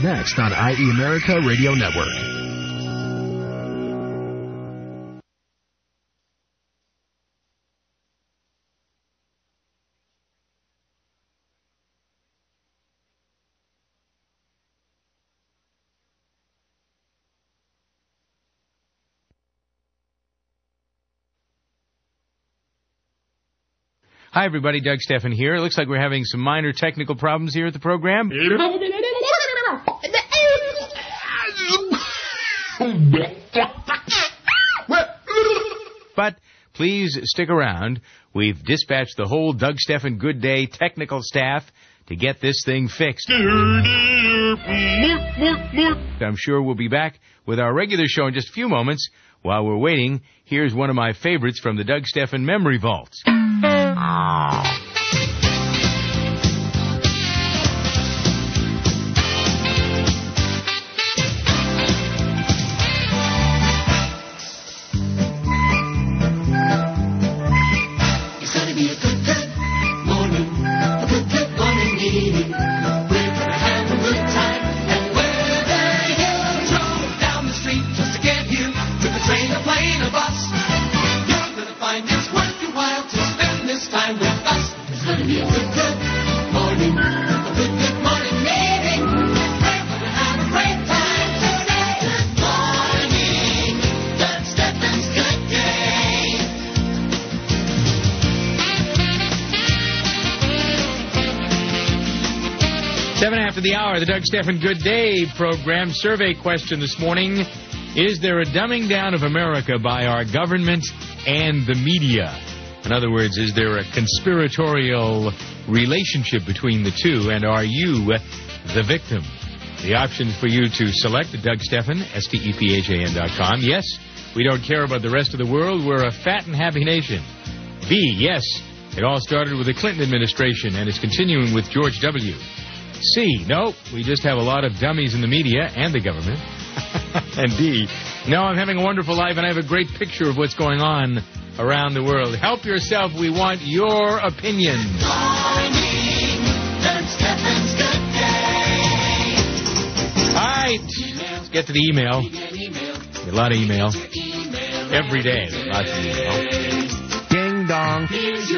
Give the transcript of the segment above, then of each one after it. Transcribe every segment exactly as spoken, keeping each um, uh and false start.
next on I E America Radio Network. Hi, everybody. Doug Stephan here. It looks like we're having some minor technical problems here at the program. But please stick around. We've dispatched the whole Doug Stephan Good Day technical staff to get this thing fixed. I'm sure we'll be back with our regular show in just a few moments. While we're waiting, here's one of my favorites from the Doug Stephan Memory Vaults. Seven after the hour, the Doug Stephan Good Day program survey question this morning. Is there a dumbing down of America by our government and the media? In other words, is there a conspiratorial relationship between the two, and are you the victim? The options for you to select at Doug Stephan, S T E P H A N dot com. Yes, we don't care about the rest of the world. We're a fat and happy nation. B, yes, it all started with the Clinton administration and is continuing with George W. C, no, we just have a lot of dummies in the media and the government. And D, no, I'm having a wonderful life and I have a great picture of what's going on around the world. Help yourself. We want your opinion. Morning, Doug Stephan's Good Day. All right, let's get to the email. A lot of email. Every day, lots of email. Ding dong.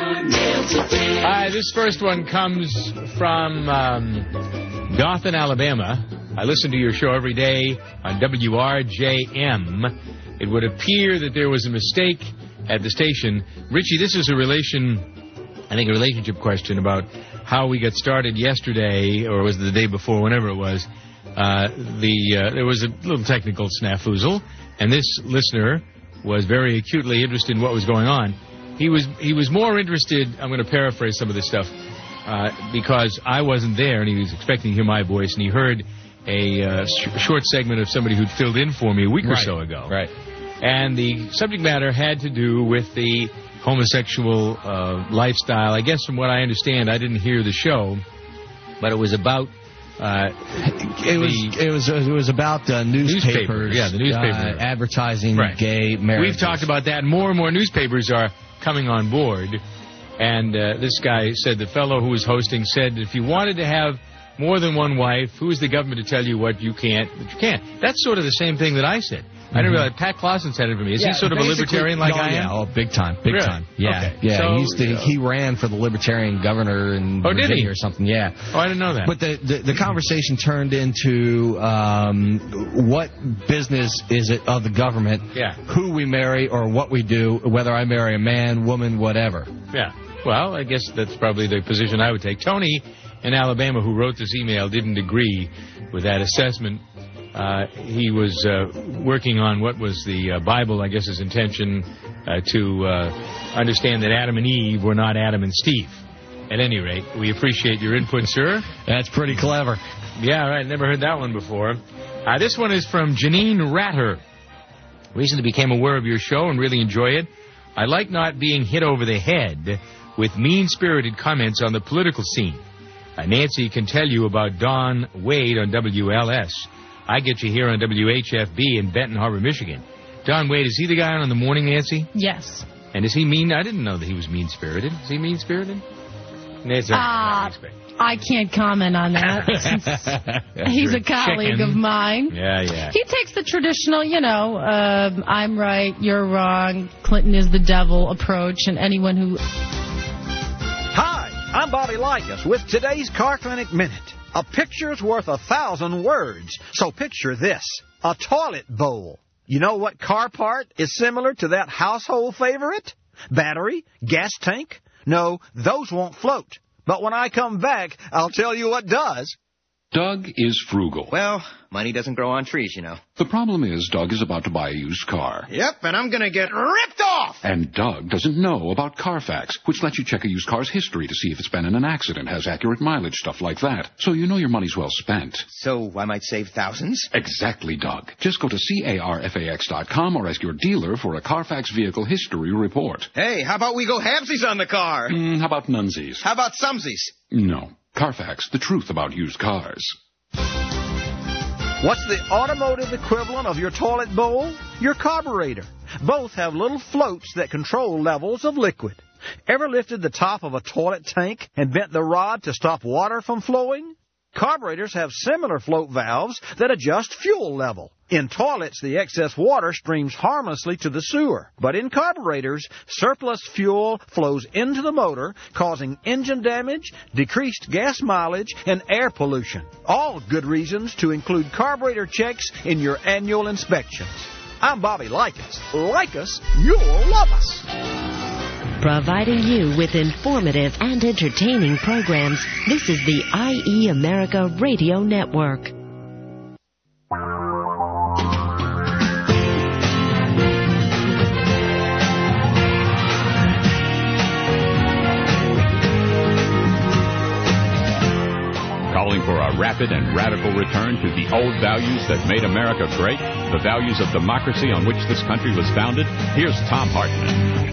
Hi, this first one comes from um, Dothan, Alabama. I listen to your show every day on W R J M. It would appear that there was a mistake at the station. Richie, this is a relation, I think a relationship question about how we got started yesterday, or was it the day before, whenever it was. Uh, the uh, there was a little technical snafuzzle, and this listener was very acutely interested in what was going on. He was he was more interested, I'm going to paraphrase some of this stuff, uh, because I wasn't there, and he was expecting to hear my voice, and he heard a uh, sh- short segment of somebody who'd filled in for me a week right. or so ago. Right. And the subject matter had to do with the homosexual uh, lifestyle. I guess from what I understand, I didn't hear the show, but it was about... Uh, it was it was it was about uh, newspapers, newspaper, yeah, the newspaper uh, advertising right. gay marriages. We've talked about that, and more and more newspapers are coming on board. And uh, this guy said, the fellow who was hosting said, if you wanted to have more than one wife, who is the government to tell you what you can't, what you can't? That's sort of the same thing that I said. I didn't realize Pat Clausen said it for me. Is yeah, he sort of a libertarian like no, I am? Yeah, oh, big time, big really? time. Yeah, okay. yeah. So, He's the, uh, he ran for the libertarian governor in oh, Virginia did he? or something. Yeah. Oh, I didn't know that. But the the, the conversation turned into um, what business is it of the government? Yeah. Who we marry or what we do, whether I marry a man, woman, whatever. Yeah. Well, I guess that's probably the position I would take. Tony in Alabama, who wrote this email, didn't agree with that assessment. Uh, he was uh, working on what was the uh, Bible, I guess, his intention uh, to uh, understand that Adam and Eve were not Adam and Steve. At any rate, we appreciate your input, sir. That's pretty clever. Yeah, right. Never heard that one before. Uh, this one is from Janine Ratter. Recently became aware of your show and really enjoy it. I like not being hit over the head with mean-spirited comments on the political scene. Uh, Nancy can tell you about Don Wade on W L S. I get you here on W H F B in Benton Harbor, Michigan. Don Wade, is he the guy on in the morning, Nancy? Yes. And is he mean? I didn't know that he was mean-spirited. Is he mean-spirited? It's Uh, I can't comment on that. He's a colleague Chicken. of mine. Yeah, yeah. He takes the traditional, you know, um, I'm right, you're wrong, Clinton is the devil approach, and anyone who... Hi, I'm Bobby Likas with today's Car Clinic Minute. A picture's worth a thousand words. So picture this, a toilet bowl. You know what car part is similar to that household favorite? Battery? Gas tank? No, those won't float. But when I come back, I'll tell you what does. Doug is frugal. Well, money doesn't grow on trees, you know. The problem is Doug is about to buy a used car. Yep, and I'm going to get ripped off! And Doug doesn't know about Carfax, which lets you check a used car's history to see if it's been in an accident, has accurate mileage, stuff like that. So you know your money's well spent. So I might save thousands? Exactly, Doug. Just go to carfax dot com or ask your dealer for a Carfax vehicle history report. Hey, how about we go halvesies on the car? Mm, how about nunsies? How about sumsies? No. Carfax, the truth about used cars. What's the automotive equivalent of your toilet bowl? Your carburetor. Both have little floats that control levels of liquid. Ever lifted the top of a toilet tank and bent the rod to stop water from flowing? Carburetors have similar float valves that adjust fuel level. In toilets, the excess water streams harmlessly to the sewer. But in carburetors, surplus fuel flows into the motor, causing engine damage, decreased gas mileage, and air pollution. All good reasons to include carburetor checks in your annual inspections. I'm Bobby Likas. Like us, you'll love us. Providing you with informative and entertaining programs, this is the I E America Radio Network. Calling for a rapid and radical return to the old values that made America great, the values of democracy on which this country was founded, here's Thom Hartmann.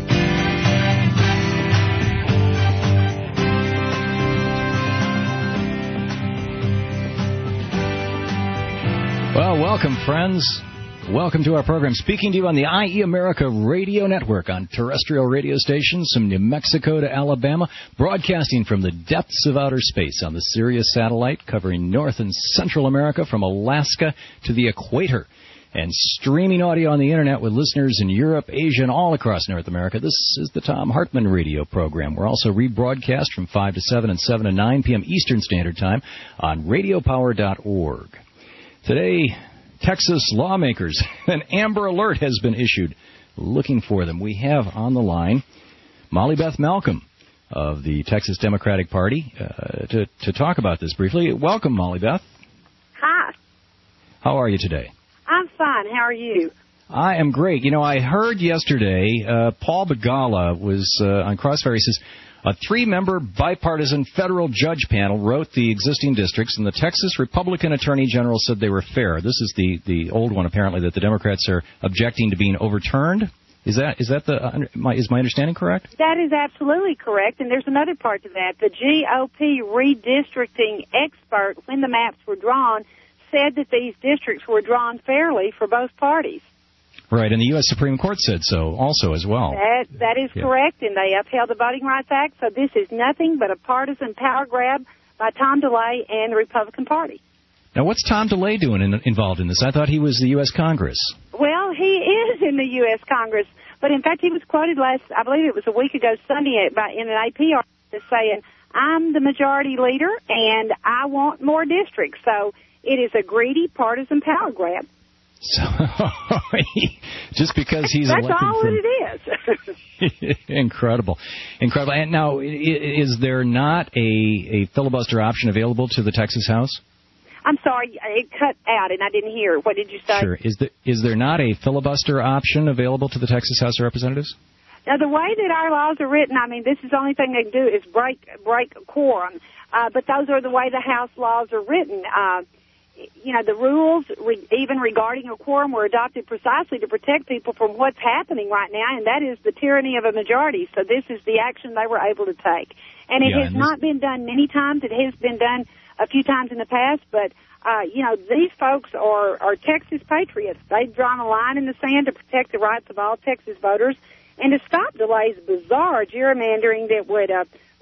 Well, welcome, friends. Welcome to our program. Speaking to you on the I E America Radio Network on terrestrial radio stations from New Mexico to Alabama, broadcasting from the depths of outer space on the Sirius satellite, covering North and Central America from Alaska to the equator, and streaming audio on the Internet with listeners in Europe, Asia, and all across North America. This is the Thom Hartmann Radio program. We're also rebroadcast from five to seven and seven to nine p.m. Eastern Standard Time on radio power dot org. Today, Texas lawmakers, an Amber Alert has been issued looking for them. We have on the line Molly Beth Malcolm of the Texas Democratic Party uh, to, to talk about this briefly. Welcome, Molly Beth. Hi. How are you today? I'm fine. How are you? I am great. You know, I heard yesterday uh, Paul Begala was uh, on Crossfire. He says, a three-member bipartisan federal judge panel wrote the existing districts, and the Texas Republican Attorney General said they were fair. This is the, the old one, apparently, that the Democrats are objecting to being overturned. Is that is that the uh, my, is my understanding correct? That is absolutely correct, and there's another part to that. The G O P redistricting expert, when the maps were drawn, said that these districts were drawn fairly for both parties. Right, and the U S Supreme Court said so also as well. That That is yeah. correct, and they upheld the Voting Rights Act, so this is nothing but a partisan power grab by Tom DeLay and the Republican Party. Now, what's Tom DeLay doing in, involved in this? I thought he was the U S Congress. Well, he is in the U S Congress, but in fact he was quoted last, I believe it was a week ago Sunday, by, in an A P article saying, I'm the majority leader and I want more districts. So it is a greedy partisan power grab. So, just because he's That's elected all from... it is. Incredible. Incredible. And now, is there not a, a filibuster option available to the Texas House? I'm sorry, it cut out and I didn't hear. What did you say? Sure. Is there, is there not a filibuster option available to the Texas House of Representatives? Now, the way that our laws are written, I mean, this is the only thing they can do is break break quorum. Uh, but those are the way the House laws are written. Uh, you know, the rules, re- even regarding a quorum, were adopted precisely to protect people from what's happening right now, and that is the tyranny of a majority. So this is the action they were able to take. And it yeah, has and not been done many times. It has been done a few times in the past, but, uh, you know, these folks are, are Texas patriots. They've drawn a line in the sand to protect the rights of all Texas voters and to stop DeLay's bizarre gerrymandering that would uh,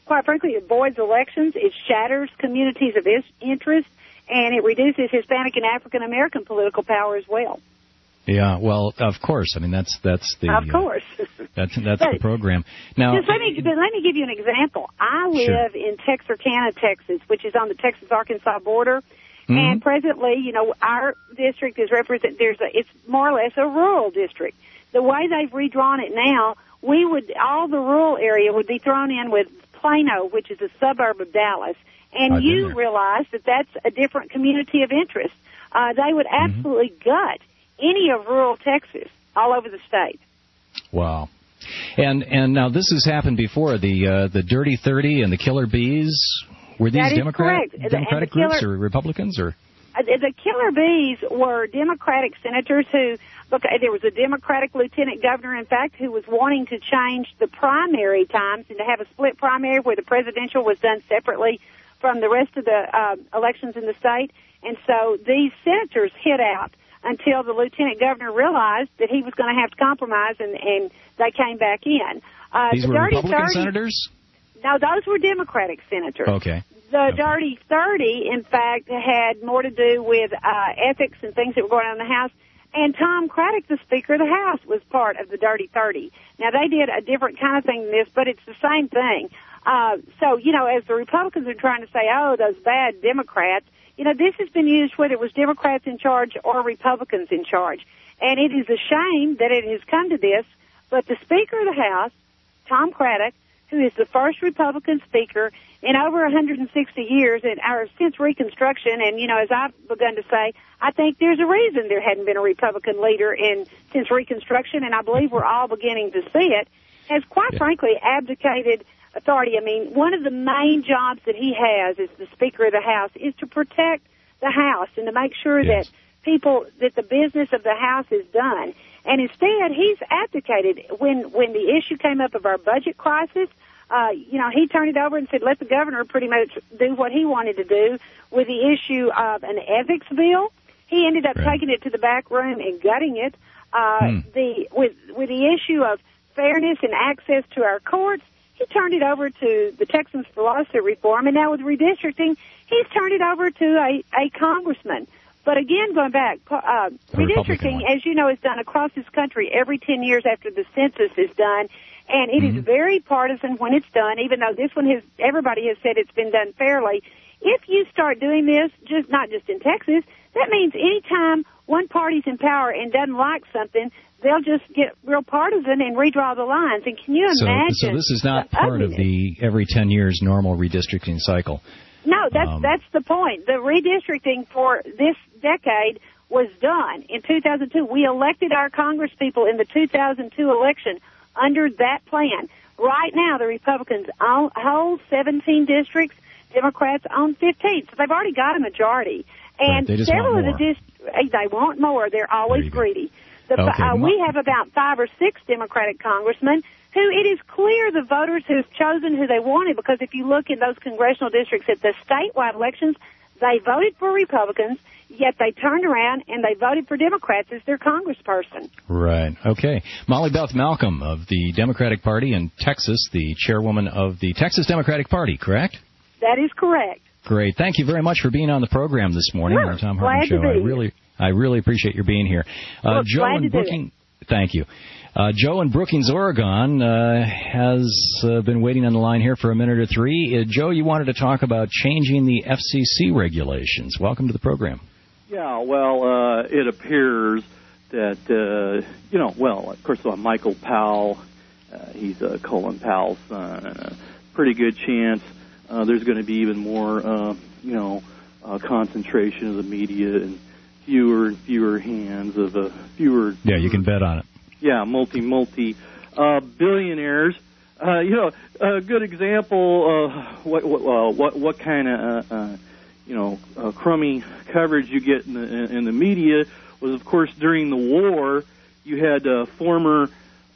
quite frankly, it voids elections, it shatters communities of is- interest, and it reduces Hispanic and African American political power as well. Yeah, well, of course. I mean, that's that's the Of course. Uh, that's that's But the program. Now, just let me but let me give you an example. I live Sure. in Texarkana, Texas, which is on the Texas-Arkansas border. Mm-hmm. And presently, you know, our district is represent. There's a, it's more or less a rural district. The way they've redrawn it now, we would all the rural area would be thrown in with Plano, which is a suburb of Dallas, and I've you been there. realize that that's a different community of interest. Uh, they would absolutely mm-hmm. gut any of rural Texas all over the state. Wow. And and now this has happened before. The uh, the Dirty thirty and the Killer Bees. Were these That is Democrat, correct. Democratic the groups killer, or Republicans or? Uh, the Killer Bees were Democratic senators who, look, there was a Democratic lieutenant governor, in fact, who was wanting to change the primary times and to have a split primary where the presidential was done separately from the rest of the uh, elections in the state. And so these senators hid out until the lieutenant governor realized that he was going to have to compromise, and, and they came back in. Uh, These the were Dirty Republican thirty, senators? No, those were Democratic senators. Okay. The okay. Dirty thirty, in fact, had more to do with uh, ethics and things that were going on in the House. And Tom Craddock, the Speaker of the House, was part of the Dirty thirty. Now, they did a different kind of thing than this, but it's the same thing. Uh, so, you know, as the Republicans are trying to say, oh, those bad Democrats, you know, this has been used whether it was Democrats in charge or Republicans in charge. And it is a shame that it has come to this, but the Speaker of the House, Tom Craddock, who is the first Republican Speaker in over one hundred sixty years, and or since Reconstruction, and, you know, as I've begun to say, I think there's a reason there hadn't been a Republican leader in since Reconstruction, and I believe we're all beginning to see it, has quite yeah. frankly abdicated authority. I mean, one of the main jobs that he has as the Speaker of the House is to protect the House and to make sure yes. that people, that the business of the House is done. And instead, he's abdicated. When when the issue came up of our budget crisis, uh, you know, he turned it over and said, let the governor pretty much do what he wanted to do. With the issue of an ethics bill, he ended up right. taking it to the back room and gutting it. Uh, hmm. The with with the issue of fairness and access to our courts, he turned it over to the Texans for lawsuit reform, and now with redistricting, he's turned it over to a, a congressman. But again, going back, uh, redistricting, as you know, is done across this country every ten years after the census is done, and it mm-hmm. is very partisan when it's done, even though this one has, everybody has said it's been done fairly. If you start doing this, just not just in Texas, that means anytime one party's in power and doesn't like something, they'll just get real partisan and redraw the lines. And can you so, imagine? So this is not part ugliness. of the every ten years normal redistricting cycle. No, that's um, that's the point. The redistricting for this decade was done in two thousand two. We elected our congresspeople in the two thousand two election under that plan. Right now, the Republicans own, hold seventeen districts. Democrats own fifteen. So they've already got a majority. And right, several of more. the districts, they want more. They're always greedy. The, okay. uh, we have about five or six Democratic congressmen who it is clear the voters who've chosen who they wanted, because if you look in those congressional districts at the statewide elections, they voted for Republicans, yet they turned around and they voted for Democrats as their congressperson. Right. Okay. Molly Beth Malcolm of the Democratic Party in Texas, the chairwoman of the Texas Democratic Party, correct? That is correct. Great. Thank you very much for being on the program this morning Sure. on the Tom Glad Hartman Show. to be I here. really, I really appreciate your being here. Uh, Well, Joe glad and to do Brookings. Thank you. Uh, Joe in Brookings, Oregon, uh, has uh, been waiting on the line here for a minute or three. Uh, Joe, you wanted to talk about changing the F C C regulations. Welcome to the program. Yeah, well, uh, it appears that, uh, you know, well, of course, uh, Michael Powell, uh, he's uh, Colin Powell's son, and a pretty good chance uh, there's going to be even more, uh, you know, uh, concentration of the media and fewer and fewer hands of uh, fewer. Yeah, you can bet on it. Yeah, multi multi uh, billionaires. Uh, you know, a good example of what what uh, what, what kind of uh, uh, you know uh, crummy coverage you get in the in the media was, of course, during the war. You had uh, former uh,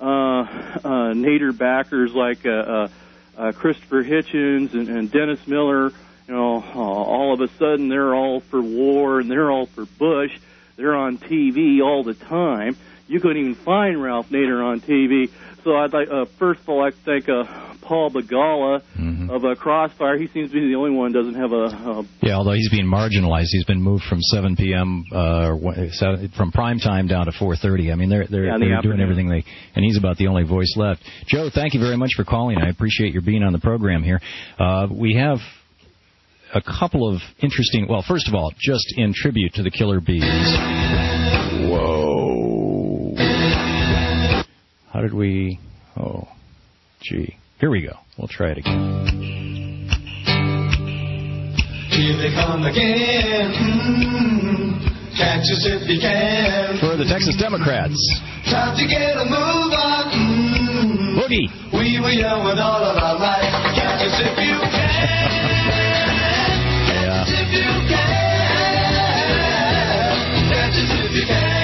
uh, Nader backers like uh, uh, uh, Christopher Hitchens and, and Dennis Miller. You know, uh, all of a sudden they're all for war and they're all for Bush. They're on T V all the time. You couldn't even find Ralph Nader on T V. So I'd like, uh, first of all, I'd thank uh, Paul Begala mm-hmm. of uh, Crossfire. He seems to be the only one who doesn't have a... a yeah, although he's being marginalized. He's been moved from seven p.m., uh, from prime time down to four thirty. I mean, they're, they're, yeah, they're the doing everything they... And he's about the only voice left. Joe, thank you very much for calling. I appreciate your being on the program here. Uh, we have a couple of interesting... Well, first of all, just in tribute to the Killer Bees... Whoa. How did we... Oh, gee. Here we go. We'll try it again. Here they come again. Mm-hmm. Catch us if you can. For the Texas Democrats. Time to get a move on. Mm-hmm. Boogie. We were young with all of our life. Catch us if you can. Yeah. Catch us if you can. Catch us if you can.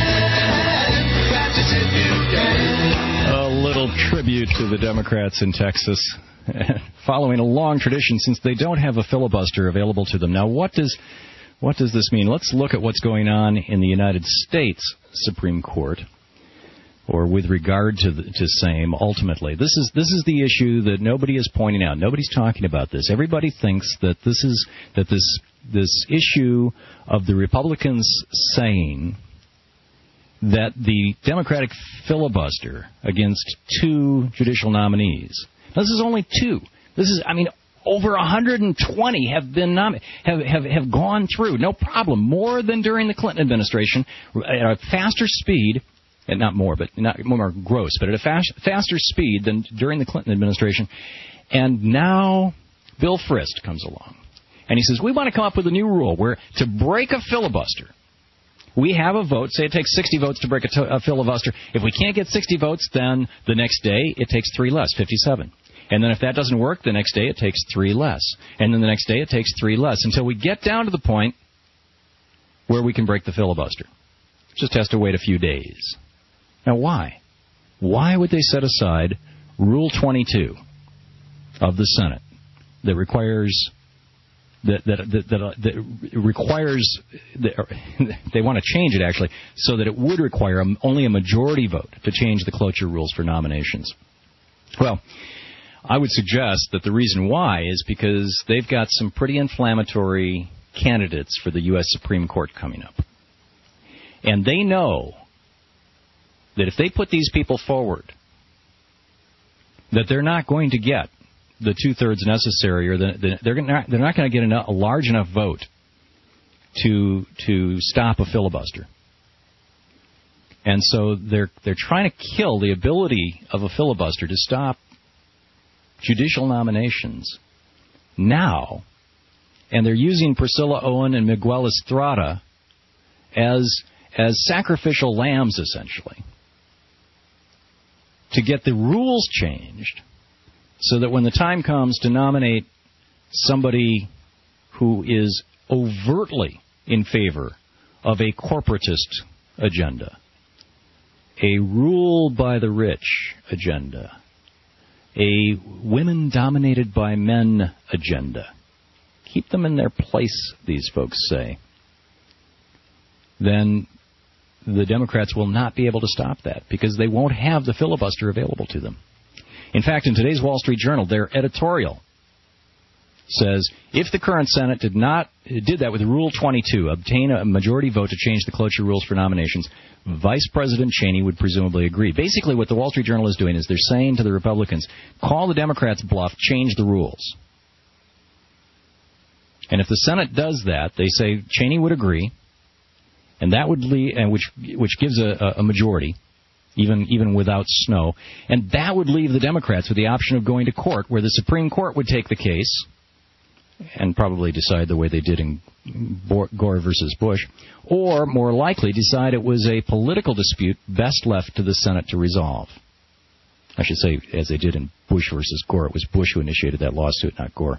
Catch us if you can. A little tribute to the Democrats in Texas, following a long tradition since they don't have a filibuster available to them. Now, what does what does this mean? Let's look at what's going on in the United States Supreme Court, or with regard to the, to same. Ultimately, this is this is the issue that nobody is pointing out. Nobody's talking about this. Everybody thinks that this is that this this issue of the Republicans saying that the Democratic filibuster against two judicial nominees. Now, this is only two. This is, I mean, over one hundred twenty have been nom- have, have have gone through, no problem, more than during the Clinton administration, at a faster speed, and not more, but not more gross, but at a fast, faster speed than during the Clinton administration. And now Bill Frist comes along, and he says, we want to come up with a new rule where to break a filibuster, we have a vote. Say it takes sixty votes to break a, to- a filibuster. If we can't get sixty votes, then the next day it takes three less, fifty-seven. And then if that doesn't work, the next day it takes three less. And then the next day it takes three less until we get down to the point where we can break the filibuster. It just has to wait a few days. Now, why? Why would they set aside Rule twenty-two of the Senate that requires... That that that, that, uh, that requires that, they want to change it actually so that it would require a, only a majority vote to change the cloture rules for nominations. Well, I would suggest that the reason why is because they've got some pretty inflammatory candidates for the U S Supreme Court coming up, and they know that if they put these people forward, that they're not going to get the two-thirds necessary, or the, the, they're not they're not going to get enough, a large enough vote to to stop a filibuster. And so they're they're trying to kill the ability of a filibuster to stop judicial nominations now, and they're using Priscilla Owen and Miguel Estrada as as sacrificial lambs, essentially, to get the rules changed, so that when the time comes to nominate somebody who is overtly in favor of a corporatist agenda, a rule by the rich agenda, a women-dominated by men agenda, keep them in their place, these folks say, then the Democrats will not be able to stop that because they won't have the filibuster available to them. In fact, in today's Wall Street Journal, their editorial says, if the current Senate did not did that with Rule twenty-two, obtain a majority vote to change the cloture rules for nominations, Vice President Cheney would presumably agree. Basically, what the Wall Street Journal is doing is they're saying to the Republicans, call the Democrats' bluff, change the rules. And if the Senate does that, they say Cheney would agree, and that would lead, and which which gives a, a majority. Even even without Snow. And that would leave the Democrats with the option of going to court, where the Supreme Court would take the case and probably decide the way they did in Gore versus Bush, or more likely decide it was a political dispute best left to the Senate to resolve. I should say, as they did in Bush versus Gore, it was Bush who initiated that lawsuit, not Gore.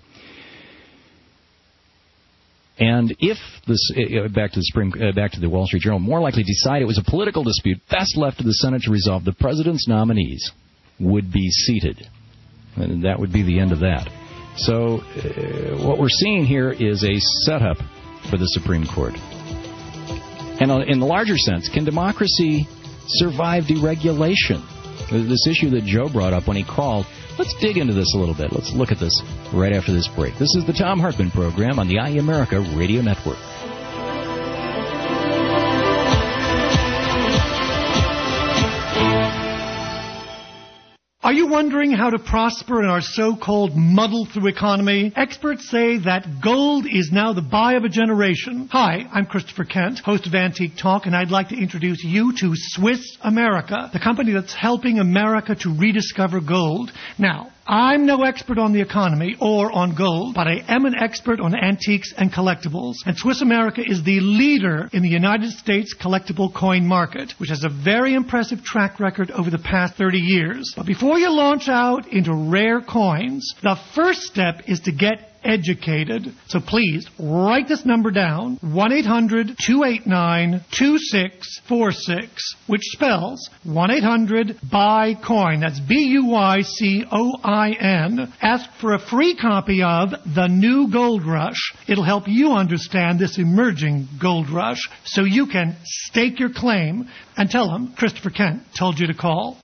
And if this, uh, back to the Supreme, uh, back to the Wall Street Journal, more likely decide it was a political dispute best left to the Senate to resolve, the president's nominees would be seated, and that would be the end of that. So, uh, what we're seeing here is a setup for the Supreme Court. And in the larger sense, can democracy survive deregulation? This issue that Joe brought up when he called. Let's dig into this a little bit. Let's look at this right after this break. This is the Tom Hartman Program on the I E America Radio Network. Are you wondering how to prosper in our so-called muddle-through economy? Experts say that gold is now the buy of a generation. Hi, I'm Christopher Kent, host of Antique Talk, and I'd like to introduce you to Swiss America, the company that's helping America to rediscover gold. Now, I'm no expert on the economy or on gold, but I am an expert on antiques and collectibles. And Swiss America is the leader in the United States collectible coin market, which has a very impressive track record over the past thirty years. But before you launch out into rare coins, the first step is to get educated. So please, write this number down, one eight hundred two eight nine two six four six, which spells one eight hundred buy coin. That's B U Y C O I N. Ask for a free copy of The New Gold Rush. It'll help you understand this emerging gold rush so you can stake your claim and tell them Christopher Kent told you to call.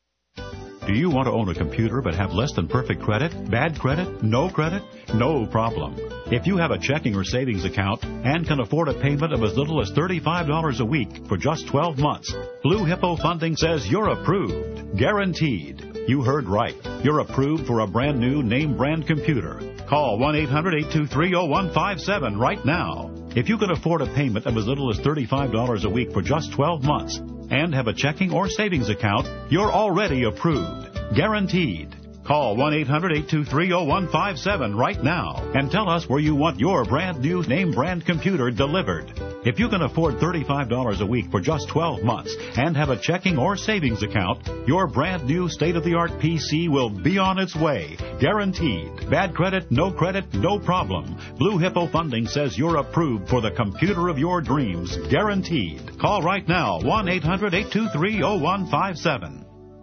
Do you want to own a computer but have less than perfect credit, bad credit, no credit? No problem. If you have a checking or savings account and can afford a payment of as little as thirty-five dollars a week for just twelve months, Blue Hippo Funding says you're approved. Guaranteed. You heard right. You're approved for a brand new name brand computer. Call one eight hundred eight two three oh one five seven right now. If you can afford a payment of as little as thirty-five dollars a week for just twelve months and have a checking or savings account, you're already approved. Guaranteed. Call one eight hundred eight two three oh one five seven right now and tell us where you want your brand new name brand computer delivered. If you can afford thirty-five dollars a week for just twelve months and have a checking or savings account, your brand new state-of-the-art P C will be on its way. Guaranteed. Bad credit, no credit, no problem. Blue Hippo Funding says you're approved for the computer of your dreams. Guaranteed. Call right now, one eight hundred eight two three oh one five seven.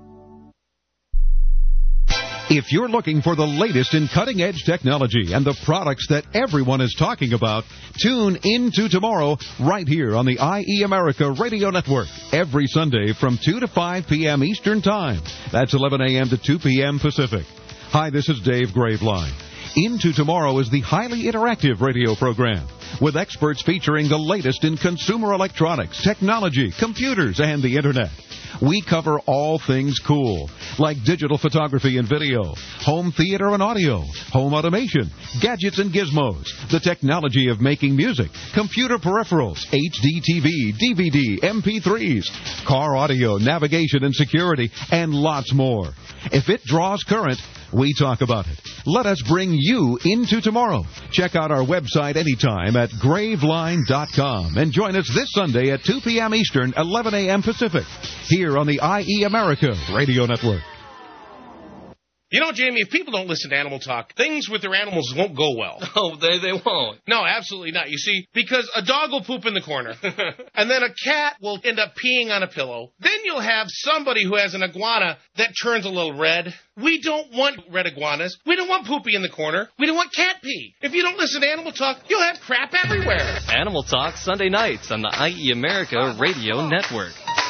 If you're looking for the latest in cutting-edge technology and the products that everyone is talking about, tune into tomorrow right here on the I E America Radio Network every Sunday from two to five p.m. Eastern Time. That's eleven a.m. to two p.m. Pacific. Hi, this is Dave Graveline. Into Tomorrow is the highly interactive radio program with experts featuring the latest in consumer electronics, technology, computers, and the Internet. We cover all things cool, like digital photography and video, home theater and audio, home automation, gadgets and gizmos, the technology of making music, computer peripherals, H D T V, D V D, M P threes, car audio, navigation and security, and lots more. If it draws current, we talk about it. Let us bring you into tomorrow. Check out our website anytime at graveline dot com and join us this Sunday at two p.m. Eastern, eleven a.m. Pacific, here on the I E America Radio Network. You know, Jamie, if people don't listen to Animal Talk, things with their animals won't go well. Oh, they they won't. No, absolutely not. You see, because a dog will poop in the corner, and then a cat will end up peeing on a pillow. Then you'll have somebody who has an iguana that turns a little red. We don't want red iguanas. We don't want poopy in the corner. We don't want cat pee. If you don't listen to Animal Talk, you'll have crap everywhere. Animal Talk, Sunday nights on the I E America Radio Network.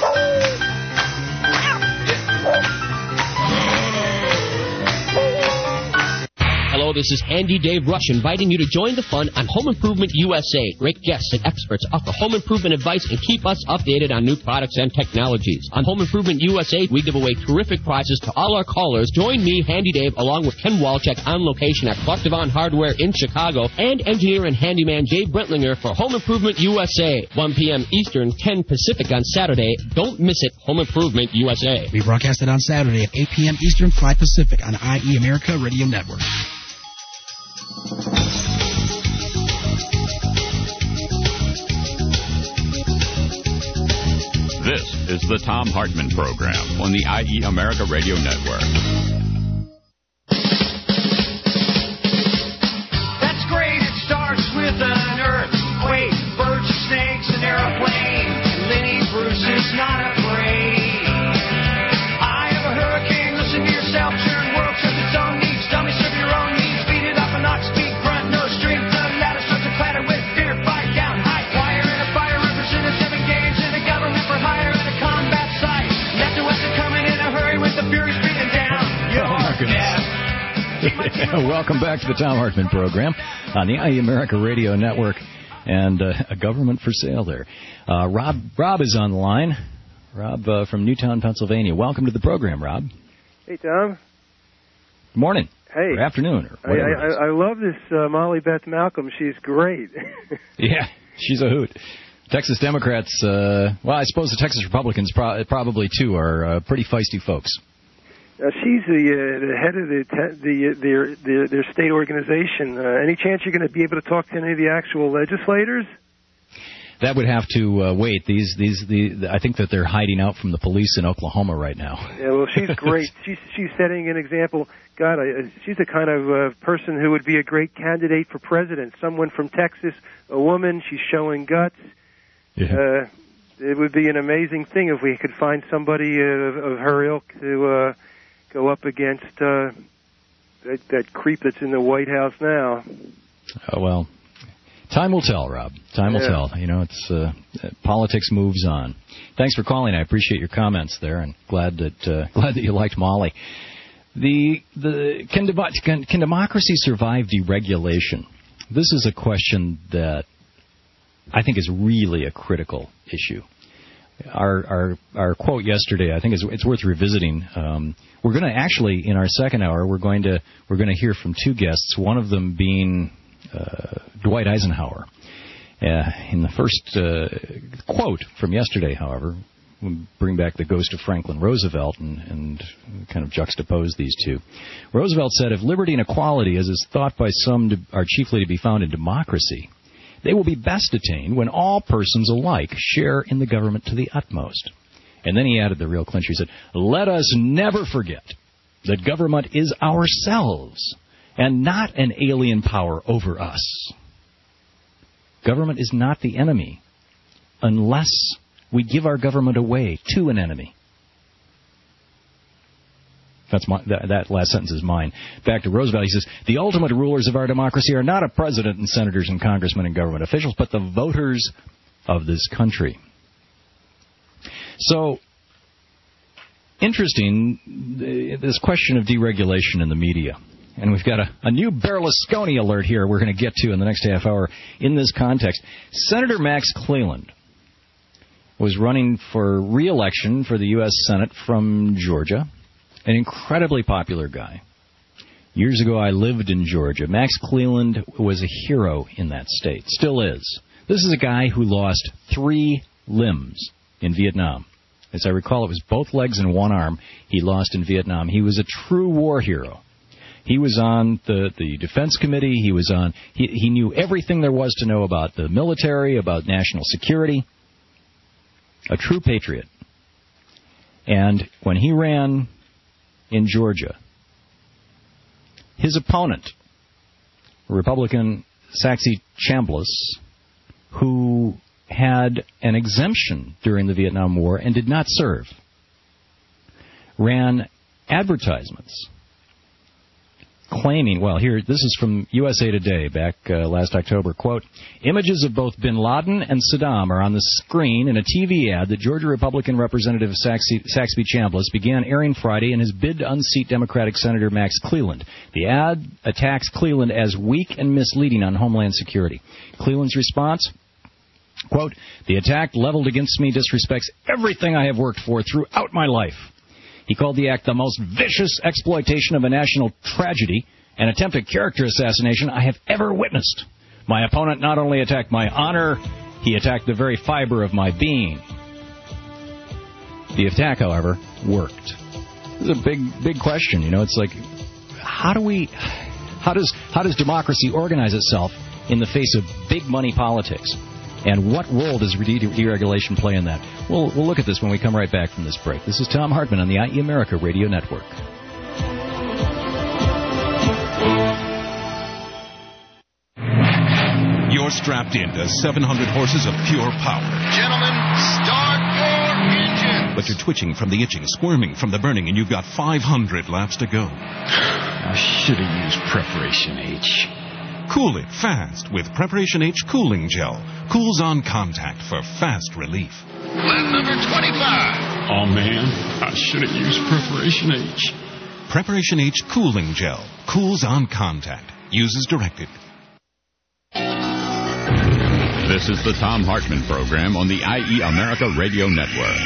Hello, this is Handy Dave Rush inviting you to join the fun on Home Improvement U S A. Great guests and experts offer home improvement advice and keep us updated on new products and technologies. On Home Improvement U S A, we give away terrific prizes to all our callers. Join me, Handy Dave, along with Ken Walchek on location at Clark Devon Hardware in Chicago and engineer and handyman Jay Brentlinger for Home Improvement U S A. one p.m. Eastern, ten Pacific on Saturday. Don't miss it, Home Improvement U S A. We broadcast it on Saturday at eight p.m. Eastern, five Pacific on I E America Radio Network. This is the Tom Hartman Program on the I E America Radio Network. That's great. It starts with an earthquake, birds, snakes, an airplane. Lenny Bruce is not afraid. I have a hurricane. Listen to yourself. Churn world serves its own needs. Dummy serve your own needs. Beat it up and not speak. Grunt, no strength. The ladder starts to clatter with fear. Fight down. High wire and a fire representing seven games. Welcome back to the Tom Hartman program on the I E America Radio Network, and uh, a government for sale there. Uh, Rob Rob is on the line. Rob uh, from Newtown, Pennsylvania. Welcome to the program, Rob. Hey, Tom. Good morning. Hey. Or afternoon. Or I, whatever it is. I, I love this uh, Molly Beth Malcolm. She's great. Yeah, she's a hoot. Texas Democrats, uh, well, I suppose the Texas Republicans pro- probably, too, are uh, pretty feisty folks. Uh, she's the uh, the head of the te- the uh, their, their their state organization. Uh, any chance you're going to be able to talk to any of the actual legislators? That would have to uh, wait. These these the I think that they're hiding out from the police in Oklahoma right now. Yeah, well, she's great. she's she's setting an example. God, I, she's the kind of uh, person who would be a great candidate for president. Someone from Texas, a woman. She's showing guts. Yeah. Uh, it would be an amazing thing if we could find somebody of, of her ilk to uh, go up against uh, that, that creep that's in the White House now. Oh, well, time will tell, Rob. Time will Yeah. tell. You know, it's uh, politics moves on. Thanks for calling. I appreciate your comments there, and glad that uh, glad that you liked Molly. The the can, can can democracy survive deregulation? This is a question that I think is really a critical issue. Our our our quote yesterday, I think, is it's worth revisiting. Um, we're going to actually, in our second hour, we're going to we're going to hear from two guests. One of them being uh, Dwight Eisenhower. Uh, in the first uh, quote from yesterday, however, we'll bring back the ghost of Franklin Roosevelt and, and kind of juxtapose these two. Roosevelt said, "If liberty and equality, as is thought by some, to, are chiefly to be found in democracy, they will be best attained when all persons alike share in the government to the utmost." And then he added the real clincher. He said, "Let us never forget that government is ourselves and not an alien power over us. Government is not the enemy unless we give our government away to an enemy." That's my, that, that last sentence is mine. Back to Roosevelt, he says, "The ultimate rulers of our democracy are not a president and senators and congressmen and government officials, but the voters of this country." So, interesting, this question of deregulation in the media. And we've got a, a new Berlusconi alert here we're going to get to in the next half hour in this context. Senator Max Cleland was running for re-election for the U S Senate from Georgia. An incredibly popular guy. Years ago, I lived in Georgia. Max Cleland was a hero in that state. Still is. This is a guy who lost three limbs in Vietnam. As I recall, it was both legs and one arm he lost in Vietnam. He was a true war hero. He was on the, the defense committee. He was on. He, he knew everything there was to know about the military, about national security. A true patriot. And when he ran in Georgia, his opponent, Republican Saxby Chambliss, who had an exemption during the Vietnam War and did not serve, ran advertisements claiming, well, here, this is from U S A Today back uh, last October, quote, "Images of both bin Laden and Saddam are on the screen in a T V ad that Georgia Republican Representative Saxby, Saxby Chambliss began airing Friday in his bid to unseat Democratic Senator Max Cleland. The ad attacks Cleland as weak and misleading on Homeland Security. Cleland's response, quote, "The attack leveled against me disrespects everything I have worked for throughout my life." He called the act the most vicious exploitation of a national tragedy and attempted character assassination I have ever witnessed. My opponent not only attacked my honor, he attacked the very fiber of my being. The attack, however, worked. This is a big, big question. You know, it's like, how do we, how does, how does democracy organize itself in the face of big money politics? And what role does deregulation play in that? We'll, we'll look at this when we come right back from this break. This is Tom Hartman on the I E America Radio Network. You're strapped into seven hundred horses of pure power. Gentlemen, start your engine. But you're twitching from the itching, squirming from the burning, and you've got five hundred laps to go. I should have used Preparation H. Cool it fast with Preparation H Cooling Gel. Cools on contact for fast relief. Lap number twenty-five. Oh, man, I should have used Preparation H. Preparation H Cooling Gel. Cools on Contact. Use as directed. This is the Thom Hartmann Program on the I E America Radio Network.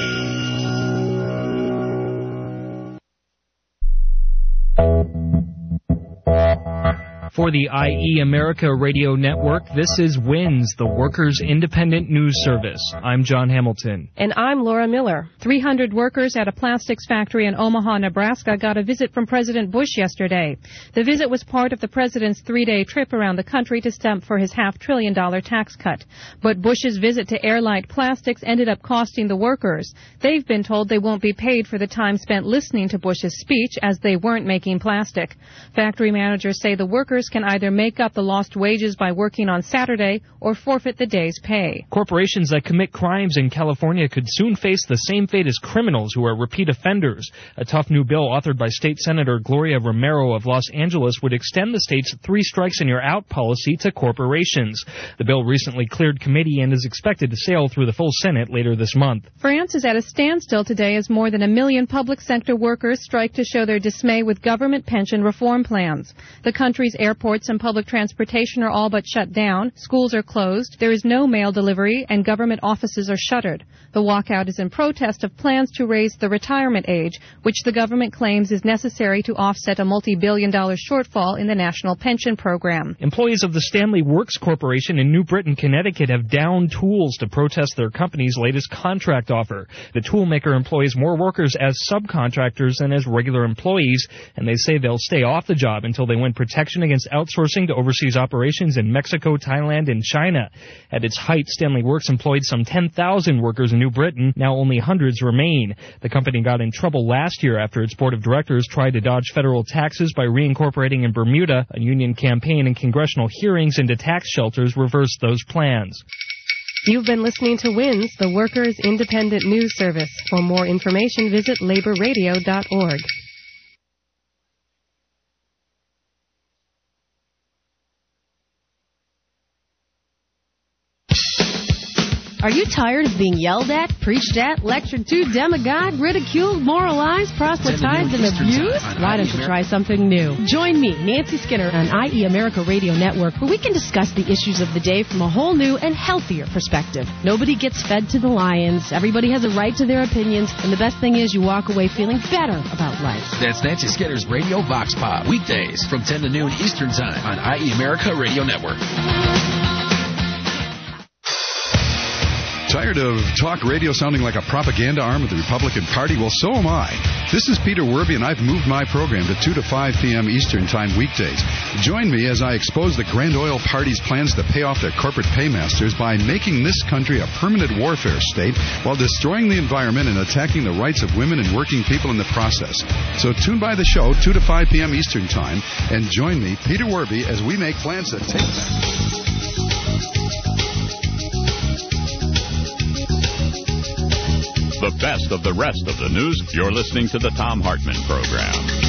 For the I E America Radio Network, this is WINS, the Workers' Independent News Service. I'm John Hamilton. And I'm Laura Miller. three hundred workers at a plastics factory in Omaha, Nebraska got a visit from President Bush yesterday. The visit was part of the president's three-day trip around the country to stump for his half-trillion dollar tax cut. But Bush's visit to Airlight Plastics ended up costing the workers. They've been told they won't be paid for the time spent listening to Bush's speech, as they weren't making plastic. Factory managers say the workers can either make up the lost wages by working on Saturday or forfeit the day's pay. Corporations that commit crimes in California could soon face the same fate as criminals who are repeat offenders. A tough new bill authored by State Senator Gloria Romero of Los Angeles would extend the state's three strikes and you're out policy to corporations. The bill recently cleared committee and is expected to sail through the full Senate later this month. France is at a standstill today as more than a million public sector workers strike to show their dismay with government pension reform plans. The country's airports and public transportation are all but shut down. Schools are closed. There is no mail delivery, and government offices are shuttered. The walkout is in protest of plans to raise the retirement age, which the government claims is necessary to offset a multi-billion dollar shortfall in the national pension program. Employees of the Stanley Works Corporation in New Britain, Connecticut have downed tools to protest their company's latest contract offer. The toolmaker employs more workers as subcontractors than as regular employees, and they say they'll stay off the job until they win protection against outsourcing to overseas operations in Mexico, Thailand, and China. At its height, Stanley Works employed some ten thousand workers in New Britain. Now only hundreds remain. The company got in trouble last year after its board of directors tried to dodge federal taxes by reincorporating in Bermuda. A union campaign and congressional hearings into tax shelters reversed those plans. You've been listening to WINS, the Workers' Independent News Service. For more information, visit labor radio dot org. Are you tired of being yelled at, preached at, lectured to, demagogued, ridiculed, moralized, proselytized, and abused? Why don't you try something new? Join me, Nancy Skinner, on I E America Radio Network, where we can discuss the issues of the day from a whole new and healthier perspective. Nobody gets fed to the lions. Everybody has a right to their opinions, and the best thing is you walk away feeling better about life. That's Nancy Skinner's Radio Vox Pop, weekdays from ten to noon Eastern Time on I E America Radio Network. Tired of talk radio sounding like a propaganda arm of the Republican Party? Well, so am I. This is Peter Werby, and I've moved my program to two to five p.m. Eastern Time weekdays. Join me as I expose the Grand Oil Party's plans to pay off their corporate paymasters by making this country a permanent warfare state while destroying the environment and attacking the rights of women and working people in the process. So tune by the show, two to five p.m. Eastern Time, and join me, Peter Werby, as we make plans to take back. The best of the rest of the news. You're listening to the Thom Hartmann Program.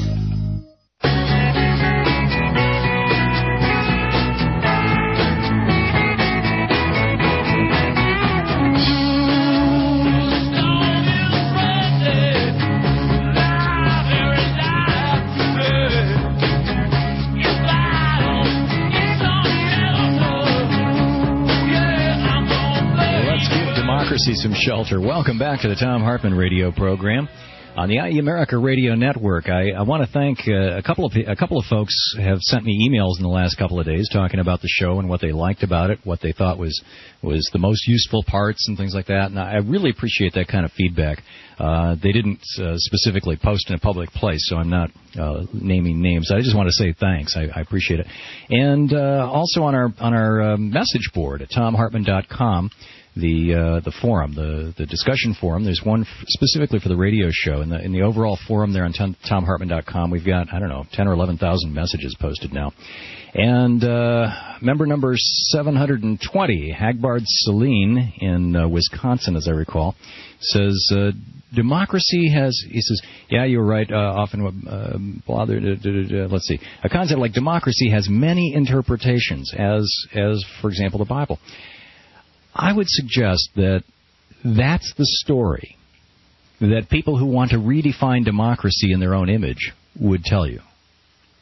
Some shelter. Welcome back to the Thom Hartmann Radio Program on the I E America Radio Network. I, I want to thank uh, a couple of a couple of folks have sent me emails in the last couple of days talking about the show and what they liked about it, what they thought was was the most useful parts and things like that. And I really appreciate that kind of feedback. Uh, they didn't uh, specifically post in a public place, so I'm not uh, naming names. I just want to say thanks. I, I appreciate it. And uh, also on our on our uh, message board at thom hartmann dot com. The uh, the forum, the the discussion forum. There's one f- specifically for the radio show. In the in the overall forum there on thom hartmann dot com, we've got I don't know ten or eleven thousand messages posted now. And uh, member number seven hundred twenty, Hagbard Celine in uh, Wisconsin, as I recall, says uh, democracy has. He says, yeah, you're right. Uh, often, uh, blah, da, da, da, da, let's see, a concept like democracy has many interpretations, as as for example the Bible. I would suggest that that's the story that people who want to redefine democracy in their own image would tell you.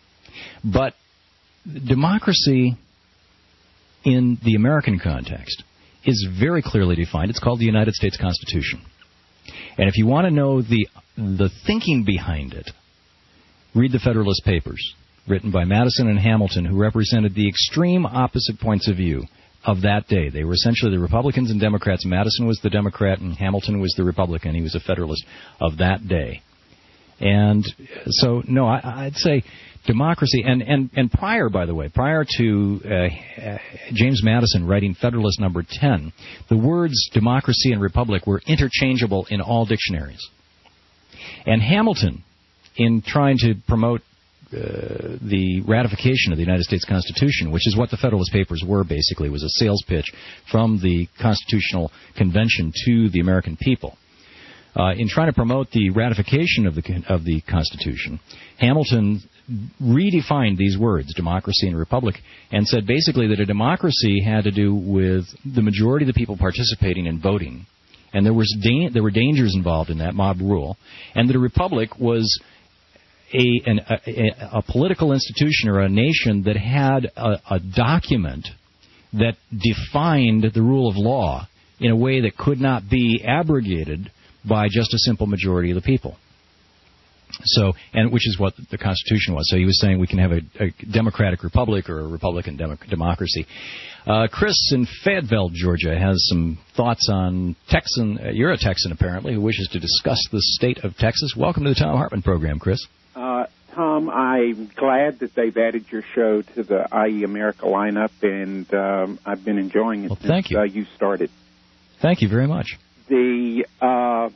But democracy in the American context is very clearly defined. It's called the United States Constitution. And if you want to know the the thinking behind it, read the Federalist Papers, written by Madison and Hamilton, who represented the extreme opposite points of view of that day. They were essentially the Republicans and Democrats. Madison was the Democrat and Hamilton was the Republican. He was a Federalist of that day. And so, no, I, I'd say democracy, and, and, and prior, by the way, prior to uh, James Madison writing Federalist number ten, the words democracy and republic were interchangeable in all dictionaries. And Hamilton, in trying to promote uh, the ratification of the United States Constitution, which is what the Federalist Papers were basically, was a sales pitch from the Constitutional Convention to the American people. Uh, in trying to promote the ratification of the of the Constitution, Hamilton redefined these words, democracy and republic, and said basically that a democracy had to do with the majority of the people participating in voting, and there was da- there were dangers involved in that, mob rule, and that a republic was a, an, a, a political institution or a nation that had a, a document that defined the rule of law in a way that could not be abrogated by just a simple majority of the people. So, and which is what the Constitution was. So he was saying we can have a, a democratic republic or a Republican demo- democracy. Uh, Chris in Fayetteville, Georgia, has some thoughts on Texan. Uh, you're a Texan, apparently, who wishes to discuss the state of Texas. Welcome to the Tom Hartman program, Chris. Uh, Tom, I'm glad that they've added your show to the I E America lineup, and um, I've been enjoying it well, since thank you. Uh, you started. Thank you very much. The uh,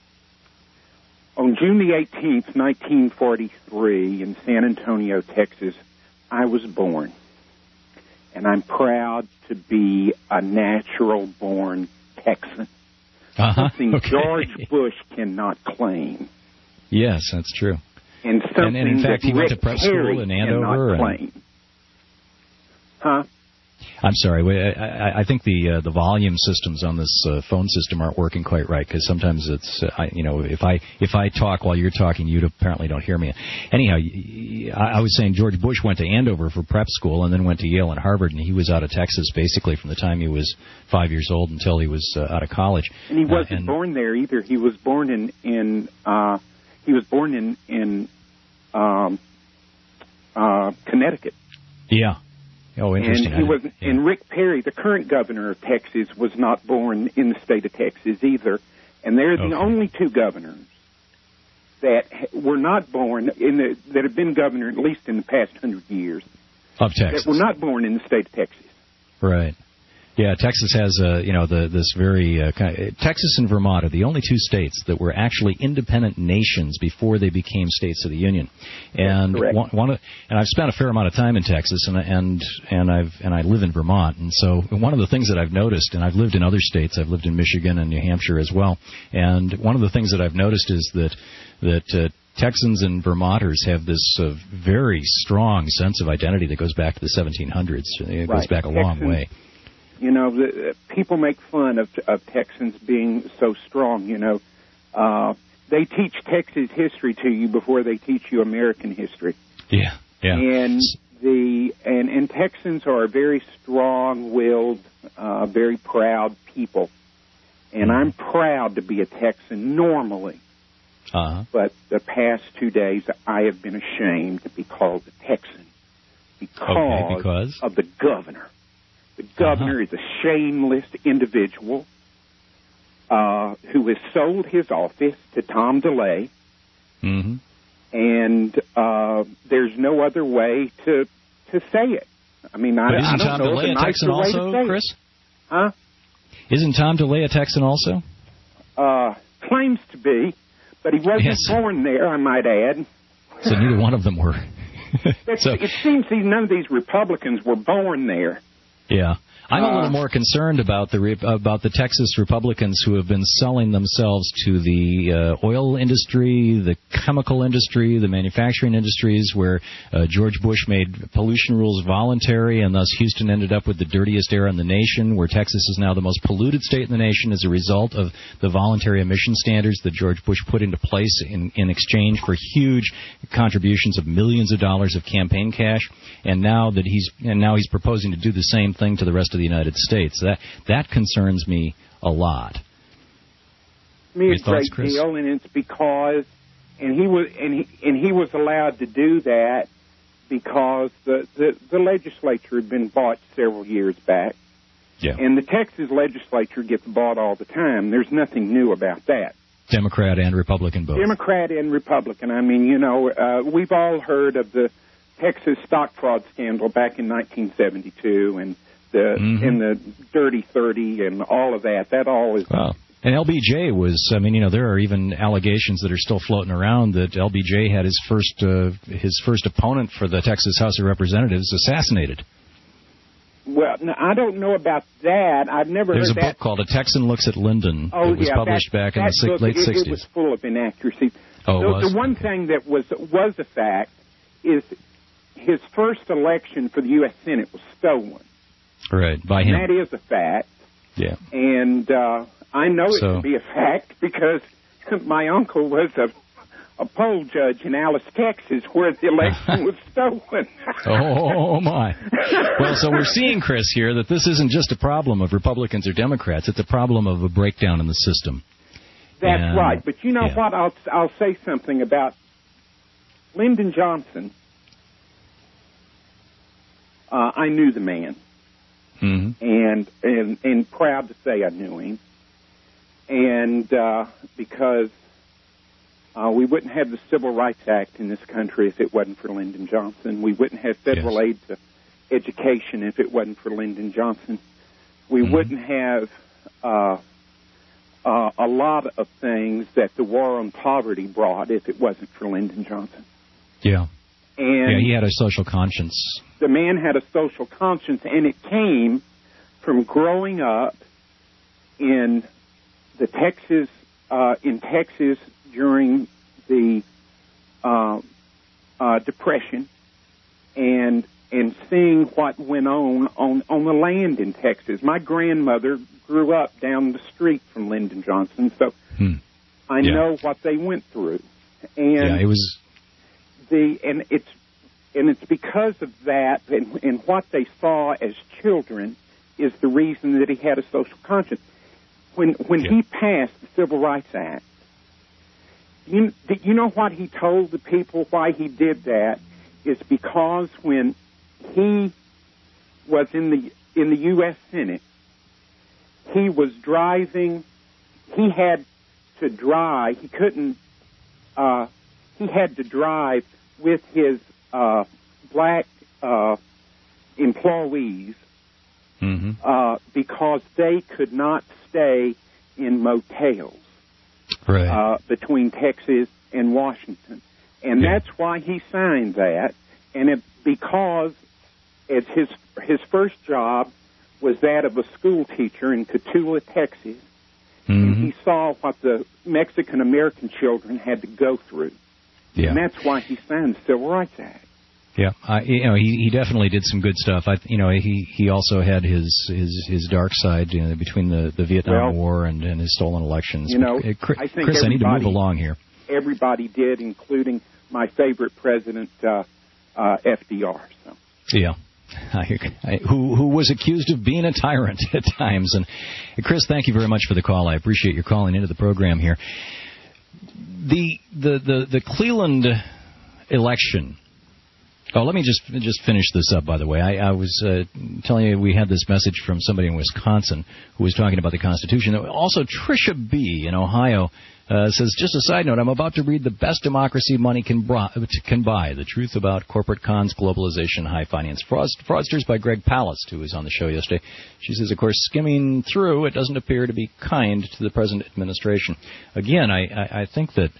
on June the eighteenth, nineteen forty-three, in San Antonio, Texas, I was born, and I'm proud to be a natural-born Texan. Uh-huh. Something Okay. George Bush cannot claim, Yes, that's true. and something And, and in fact, that he went to Rick prep Perry school in cannot Andover. And, claim. Huh? I'm sorry. wait, I, I, I think the uh, the volume systems on this uh, phone system aren't working quite right, because sometimes it's uh, I, you know if I if I talk while you're talking, you apparently don't hear me. Anyhow, I, I was saying George Bush went to Andover for prep school and then went to Yale and Harvard, and he was out of Texas basically from the time he was five years old until he was uh, out of college. And he wasn't uh, and, born there either. He was born in in uh, he was born in in um, uh, Connecticut. Yeah. Oh, interesting. And he was, yeah. and Rick Perry, the current governor of Texas, was not born in the state of Texas either. And they're the Okay. only two governors that were not born in the that have been governor at least in the past hundred years of Texas that were not born in the state of Texas. Right. Yeah, Texas has uh, you know the this very uh, kind of, Texas and Vermont are the only two states that were actually independent nations before they became states of the Union. And one, one of, and I've spent a fair amount of time in Texas, and and and I've and I live in Vermont. And so one of the things that I've noticed, and I've lived in other states, I've lived in Michigan and New Hampshire as well. And one of the things that I've noticed is that that uh, Texans and Vermonters have this uh, very strong sense of identity that goes back to the seventeen hundreds. It goes Right. back a long Texans- way. You know, the, people make fun of, of Texans being so strong. You know, uh, they teach Texas history to you before they teach you American history. Yeah, yeah. And the and, and Texans are a very strong-willed, uh, very proud people. And I'm proud to be a Texan normally. Uh-huh. But the past two days, I have been ashamed to be called a Texan because, Okay, because? of the governor. The governor Uh-huh. is a shameless individual uh, who has sold his office to Tom DeLay, Mm-hmm. and uh, there's no other way to to say it. I mean, I, But I isn't don't Tom know DeLay of a a nicer Texan way to also, say Chris? it. Huh? Isn't Tom DeLay a Texan also? Uh, claims to be, but he wasn't Yes. born there, I might add. So neither one of them were. It's, So- it seems these, none of these Republicans were born there. Yeah. I'm a Uh, little more concerned about the re- about the Texas Republicans who have been selling themselves to the uh, oil industry, the chemical industry, the manufacturing industries, where uh, George Bush made pollution rules voluntary, and thus Houston ended up with the dirtiest air in the nation, where Texas is now the most polluted state in the nation as a result of the voluntary emission standards that George Bush put into place in, in exchange for huge contributions of millions of dollars of campaign cash. And now that he's and now he's proposing to do the same thing to the rest of the United States. That that concerns me a lot. Me a Your thoughts, great Chris? deal, and it's because, and he was and he and he was allowed to do that because the the, the legislature had been bought several years back. Yeah. And the Texas legislature gets bought all the time. There's nothing new about that. Democrat and Republican both. Democrat and Republican. I mean, you know, uh, we've all heard of the Texas stock fraud scandal back in nineteen seventy-two, and the Mhm. and the Dirty thirty, and all of that. That all is. Wow. And L B J was, I mean, you know, there are even allegations that are still floating around that L B J had his first uh, his first opponent for the Texas House of Representatives assassinated. Well, no, I don't know about that. I've never There's heard a that. book called A Texan Looks at Lyndon Oh, that was yeah, published that, back in that the si- book, late it, sixties. It was full of inaccuracies. Oh, it the, was? the one thing that was was a fact is his first election for the U S Senate was stolen. Right, by him. And that is a fact. Yeah. And uh, I know it So- to be a fact because my uncle was a a poll judge in Alice, Texas, where the election was stolen. Oh, my. Well, so we're seeing, Chris, here that this isn't just a problem of Republicans or Democrats. It's a problem of a breakdown in the system. That's And- right. But you know yeah. what? I'll I'll say something about Lyndon Johnson. Uh, I knew the man, Mm-hmm. and and and proud to say I knew him, and uh, because uh, we wouldn't have the Civil Rights Act in this country if it wasn't for Lyndon Johnson. We wouldn't have federal Yes. aid to education if it wasn't for Lyndon Johnson. We Mm-hmm. wouldn't have uh, uh, a lot of things that the war on poverty brought if it wasn't for Lyndon Johnson. Yeah. And Yeah, he had a social conscience. the man had a social conscience, and it came from growing up in the Texas, uh, in Texas during the uh, uh, Depression, and and seeing what went on, on on the land in Texas. My grandmother grew up down the street from Lyndon Johnson, so Hmm. I Yeah. know what they went through. And Yeah, it was. the and it's and it's because of that and, and what they saw as children is the reason that he had a social conscience. When when Yeah. he passed the Civil Rights Act, you did you know what he told the people why he did that? Is because when he was in the in the U S Senate, he was driving. He had to drive. He couldn't. Uh, he had to drive with his uh, black uh, employees Mm-hmm. uh, because they could not stay in motels Right. uh, between Texas and Washington, and Yeah. that's why he signed that. And it, because as his his first job was that of a school teacher in Cotulla, Texas, and Mhm. he saw what the Mexican American children had to go through. Yeah. And that's why he signed the Civil Rights Act. Yeah, I, you know, he, he definitely did some good stuff. I, you know, he, he also had his his, his dark side, you know, between the, the Vietnam Well, War and, and his stolen elections. You know, But, uh, Chris, I think Chris I need to move everybody- along here. Everybody did, including my favorite president, uh, uh, F D R. So. Yeah. I, I, who who was accused of being a tyrant at times. And Chris, thank you very much for the call. I appreciate your calling into the program here. The the the, the Cleveland election. Oh, let me just just finish this up, by the way. I, I was uh, telling you we had this message from somebody in Wisconsin who was talking about the Constitution. Also, Tricia B. in Ohio uh, says, just a side note, I'm about to read The Best Democracy Money Can, Bri- can Buy, The Truth About Corporate Cons, Globalization, High Finance Fraud- Fraudsters by Greg Palast, who was on the show yesterday. She says, of course, skimming through, it doesn't appear to be kind to the present administration. Again, I, I, I think that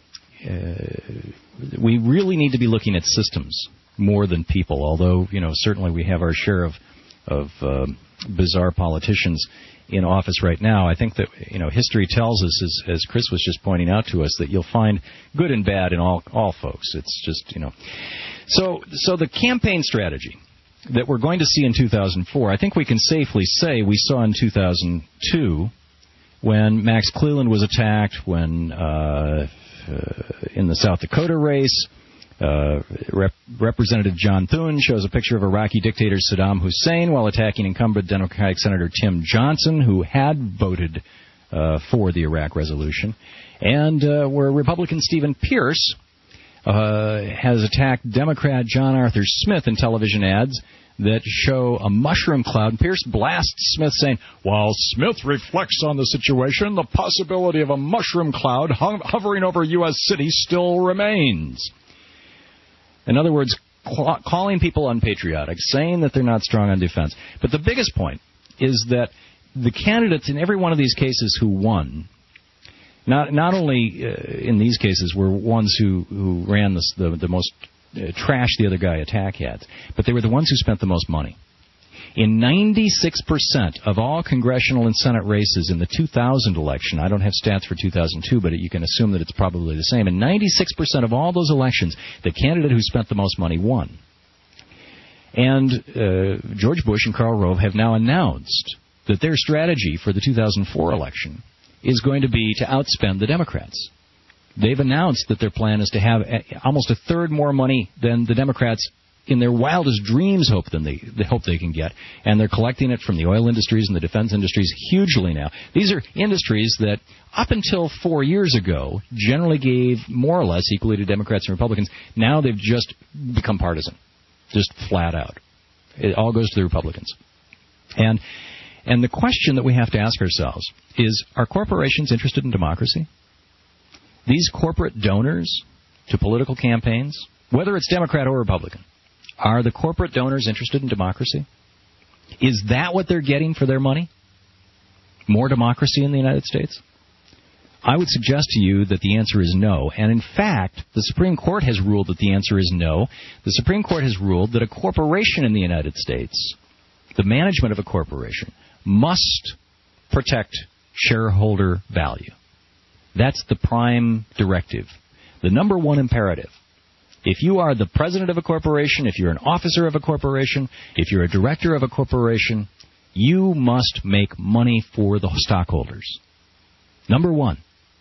uh, we really need to be looking at systems more than people, although, you know, certainly we have our share of of uh, bizarre politicians in office right now. I think that, you know, history tells us, as, as Chris was just pointing out to us, that you'll find good and bad in all all folks. It's just, you know. So, so the campaign strategy that we're going to see in two thousand four, I think we can safely say we saw in two thousand two when Max Cleland was attacked, when uh, uh, in the South Dakota race, Uh, Rep- Representative John Thune shows a picture of Iraqi dictator Saddam Hussein while attacking incumbent Democratic Senator Tim Johnson, who had voted uh, for the Iraq resolution, and uh, where Republican Stephen Pierce uh, has attacked Democrat John Arthur Smith in television ads that show a mushroom cloud. Pierce blasts Smith, saying, "While Smith reflects on the situation, the possibility of a mushroom cloud ho- hovering over U S cities still remains." In other words, cl- calling people unpatriotic, saying that they're not strong on defense. But the biggest point is that the candidates in every one of these cases who won, not not only uh, in these cases were ones who, who ran this, the, the most uh, trash the other guy attack ads, but they were the ones who spent the most money. In ninety-six percent of all congressional and Senate races in the two thousand election, I don't have stats for two thousand two, but you can assume that it's probably the same. In ninety-six percent of all those elections, the candidate who spent the most money won. And uh, George Bush and Karl Rove have now announced that their strategy for the two thousand four election is going to be to outspend the Democrats. They've announced that their plan is to have almost a third more money than the Democrats in their wildest dreams hope than they, they hope they can get, and they're collecting it from the oil industries and the defense industries hugely now. These are industries that, up until four years ago, generally gave more or less equally to Democrats and Republicans. Now they've just become partisan, just flat out. It all goes to the Republicans. And and the question that we have to ask ourselves is, are corporations interested in democracy? These corporate donors to political campaigns, whether it's Democrat or Republican, are the corporate donors interested in democracy? Is that what they're getting for their money? More democracy in the United States? I would suggest to you that the answer is no. And in fact, the Supreme Court has ruled that the answer is no. The Supreme Court has ruled that a corporation in the United States, the management of a corporation, must protect shareholder value. That's the prime directive, the number one imperative. If you are the president of a corporation, if you're an officer of a corporation, if you're a director of a corporation, you must make money for the stockholders. Number one.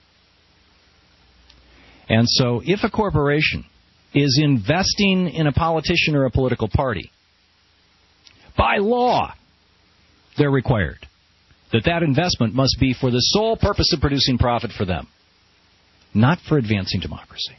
And so if a corporation is investing in a politician or a political party, by law, they're required that that investment must be for the sole purpose of producing profit for them, not for advancing democracy.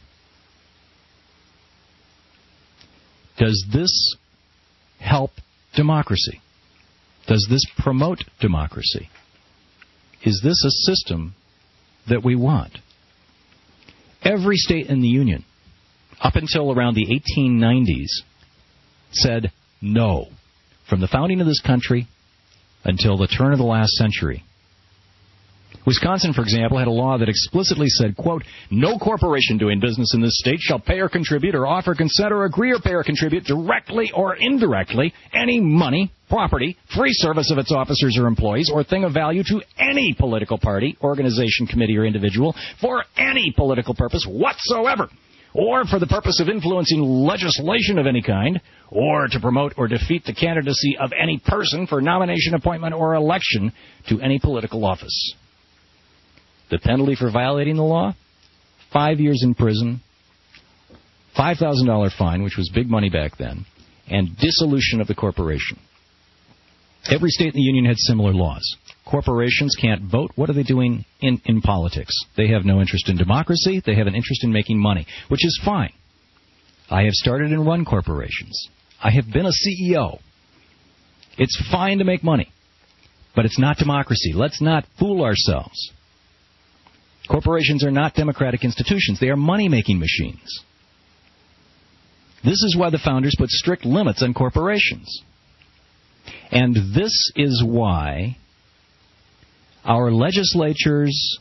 Does this help democracy? Does this promote democracy? Is this a system that we want? Every state in the Union, up until around the eighteen nineties, said no. From the founding of this country until the turn of the last century. Wisconsin, for example, had a law that explicitly said, quote, "No corporation doing business in this state shall pay or contribute or offer consent or agree or pay or contribute directly or indirectly any money, property, free service of its officers or employees, or thing of value to any political party, organization, committee, or individual for any political purpose whatsoever, or for the purpose of influencing legislation of any kind, or to promote or defeat the candidacy of any person for nomination, appointment, or election to any political office." The penalty for violating the law? Five years in prison, five thousand dollars fine, which was big money back then, and dissolution of the corporation. Every state in the Union had similar laws. Corporations can't vote. What are they doing in, in politics? They have no interest in democracy. They have an interest in making money, which is fine. I have started and run corporations. I have been a C E O. It's fine to make money, but it's not democracy. Let's not fool ourselves. Corporations are not democratic institutions. They are money-making machines. This is why the founders put strict limits on corporations. And this is why our legislatures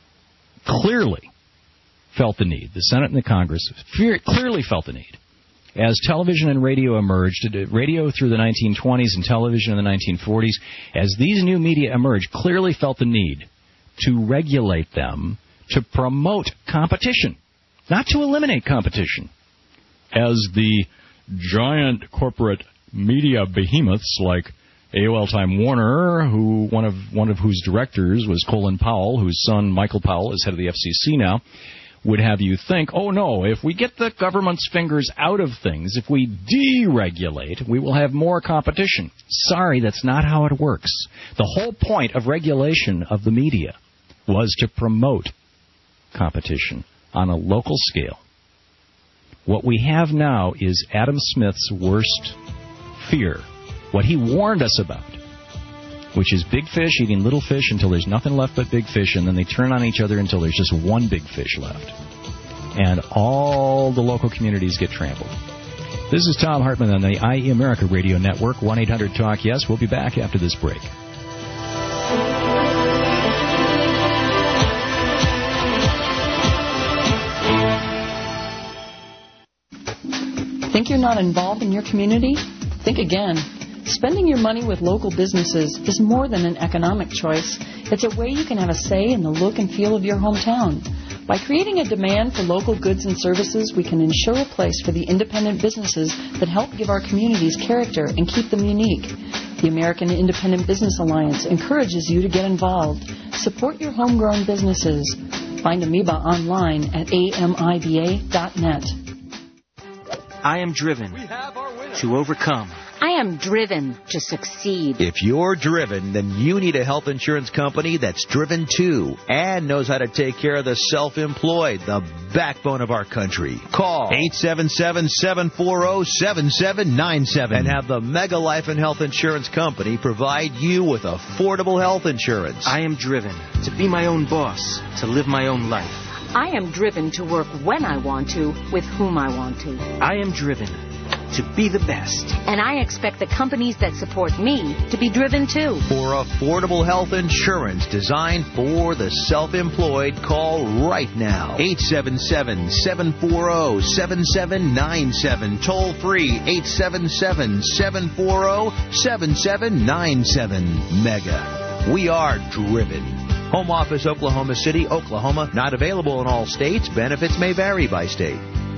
clearly felt the need, the Senate and the Congress clearly felt the need, As television and radio emerged, radio through the nineteen twenties and television in the nineteen forties, as these new media emerged, clearly felt the need to regulate them, to promote competition, not to eliminate competition. As the giant corporate media behemoths like A O L Time Warner, who one of one of whose directors was Colin Powell, whose son Michael Powell is head of the F C C now, would have you think, oh no, if we get the government's fingers out of things, if we deregulate, we will have more competition. Sorry, that's not how it works. The whole point of regulation of the media was to promote competition on a local scale. What we have now is Adam Smith's worst fear, what he warned us about, which is big fish eating little fish until there's nothing left but big fish, and then they turn on each other until there's just one big fish left. And all the local communities get trampled. This is Tom Hartman on the I E America Radio Network, one eight hundred talk yes. We'll be back after this break. Think you're not involved in your community? Think again. Spending your money with local businesses is more than an economic choice. It's a way you can have a say in the look and feel of your hometown. By creating a demand for local goods and services, we can ensure a place for the independent businesses that help give our communities character and keep them unique. The American Independent Business Alliance encourages you to get involved. Support your homegrown businesses. Find Amoeba online at A M I B A dot net. I am driven to overcome. I am driven to succeed. If you're driven, then you need a health insurance company that's driven too and knows how to take care of the self-employed, the backbone of our country. Call eight seven seven, seven four zero, seven seven nine seven and have the Mega Life and Health Insurance Company provide you with affordable health insurance. I am driven to be my own boss, to live my own life. I am driven to work when I want to, with whom I want to. I am driven to be the best. And I expect the companies that support me to be driven too. For affordable health insurance designed for the self-employed, call right now. eight seven seven, seven four zero, seven seven nine seven. Toll free eight seven seven, seven four zero, seven seven nine seven. Mega. We are driven. Home office, Oklahoma City, Oklahoma. Not available in all states. Benefits may vary by state.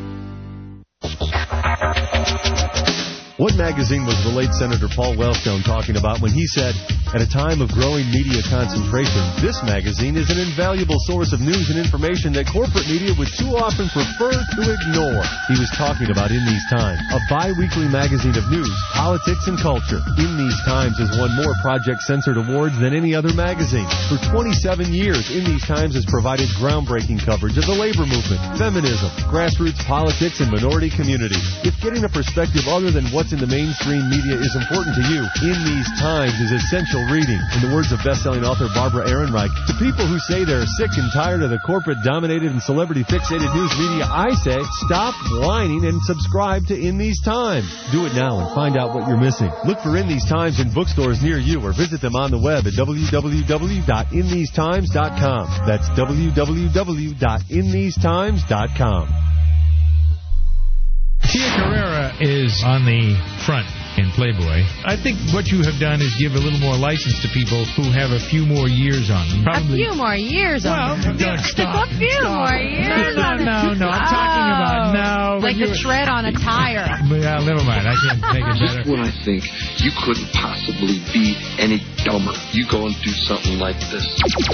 What magazine was the late Senator Paul Wellstone talking about when he said, at a time of growing media concentration, this magazine is an invaluable source of news and information that corporate media would too often prefer to ignore? He was talking about In These Times, a bi-weekly magazine of news, politics, and culture. In These Times has won more Project Censored awards than any other magazine. For twenty-seven years, In These Times has provided groundbreaking coverage of the labor movement, feminism, grassroots politics, and minority communities. If getting a perspective other than what's in the mainstream media is important to you, In These Times is essential reading. In the words of best-selling author Barbara Ehrenreich, to people who say they're sick and tired of the corporate-dominated and celebrity-fixated news media, I say, stop whining and subscribe to In These Times. Do it now and find out what you're missing. Look for In These Times in bookstores near you or visit them on the web at w w w dot in these times dot com. That's w w w dot in these times dot com. Tia Carrera is on the front in Playboy. I think what you have done is give a little more license to people who have a few more years on them. Probably. A few more years on them. Well, stop. A few stop. more years no, on them. No, no, I'm talking oh, about now. Like the tread on a tire. Yeah, never mind. I can't make it better. Just when I think you couldn't possibly be any dumber, you go and do something like this.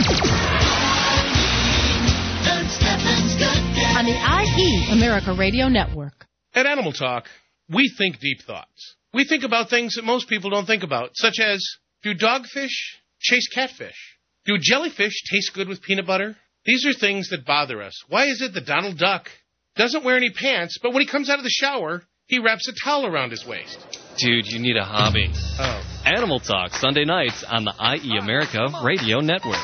On the I E America Radio Network. At Animal Talk, we think deep thoughts. We think about things that most people don't think about, such as, do dogfish chase catfish? Do jellyfish taste good with peanut butter? These are things that bother us. Why is it that Donald Duck doesn't wear any pants, but when he comes out of the shower, he wraps a towel around his waist? Dude, you need a hobby. Oh. Animal Talk, Sunday nights on the I E America Radio Network.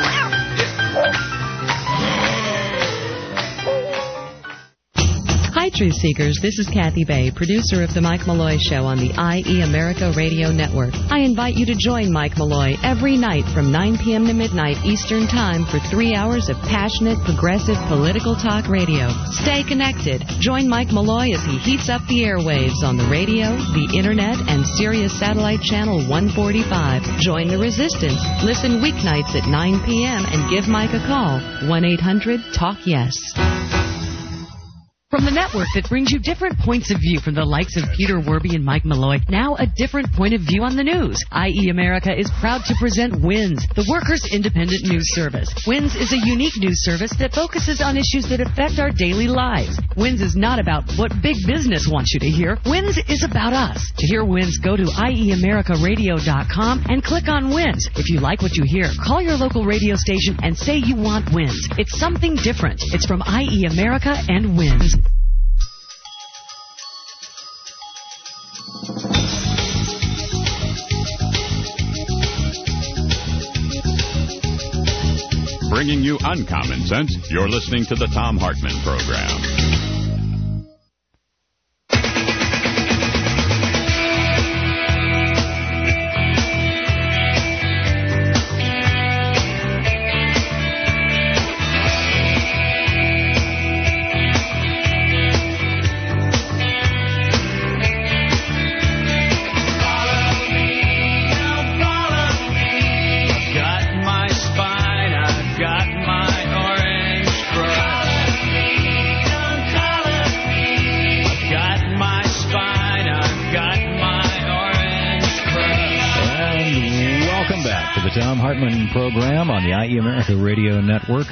Hi, Truth Seekers, this is Kathy Bay, producer of The Mike Malloy Show on the I E America Radio Network. I invite you to join Mike Malloy every night from nine p.m. to midnight Eastern Time for three hours of passionate, progressive, political talk radio. Stay connected. Join Mike Malloy as he heats up the airwaves on the radio, the internet, and Sirius Satellite Channel one forty-five. Join the resistance. Listen weeknights at nine p.m. and give Mike a call. one eight hundred talk yes. From the network that brings you different points of view from the likes of Peter Werby and Mike Malloy, now a different point of view on the news. I E America is proud to present WINS, the Workers' Independent News Service. WINS is a unique news service that focuses on issues that affect our daily lives. WINS is not about what big business wants you to hear. WINS is about us. To hear WINS, go to I E America Radio dot com and click on WINS. If you like what you hear, call your local radio station and say you want WINS. It's something different. It's from I E America and WINS. Bringing you uncommon sense, you're listening to the Thom Hartmann Program. Program on the I E America Radio Network.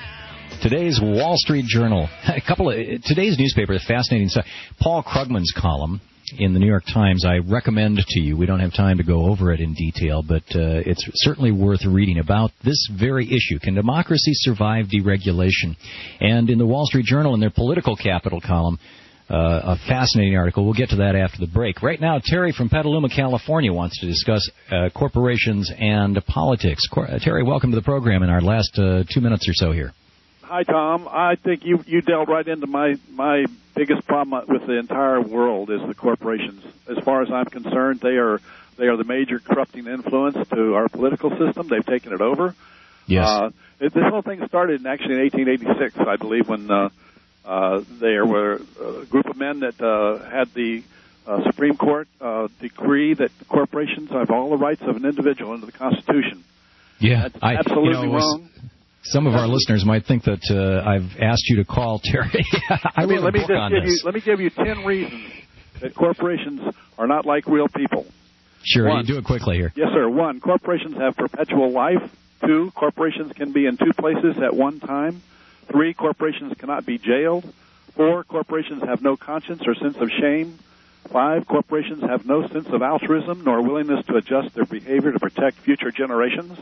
Today's Wall Street Journal. A couple of today's newspaper, fascinating stuff. Paul Krugman's column in the New York Times, I recommend to you. We don't have time to go over it in detail, but uh, it's certainly worth reading about this very issue. Can democracy survive deregulation? And in the Wall Street Journal, in their political capital column, Uh, a fascinating article. We'll get to that after the break. Right now, Terry from Petaluma, California, wants to discuss uh, corporations and politics. Cor- uh, Terry, welcome to the program in our last uh, two minutes or so here. Hi, Tom. I think you you delved right into my, my biggest problem with the entire world is the corporations. As far as I'm concerned, they are they are the major corrupting influence to our political system. They've taken it over. Yes. Uh, it, this whole thing started in actually in eighteen eighty-six, I believe, when uh, Uh, there were a group of men that uh, had the uh, Supreme Court uh, decree that corporations have all the rights of an individual under the Constitution. Yeah, That's I, absolutely you know, wrong. Some of our listeners might think that uh, I've asked you to call Terry. I let me, wrote let a me book just on give this. you let me give you ten reasons that corporations are not like real people. Sure, One, you do it quickly here. Yes, sir. One, corporations have perpetual life. Two, corporations can be in two places at one time. Three, corporations cannot be jailed. Four, corporations have no conscience or sense of shame. Five, corporations have no sense of altruism nor willingness to adjust their behavior to protect future generations.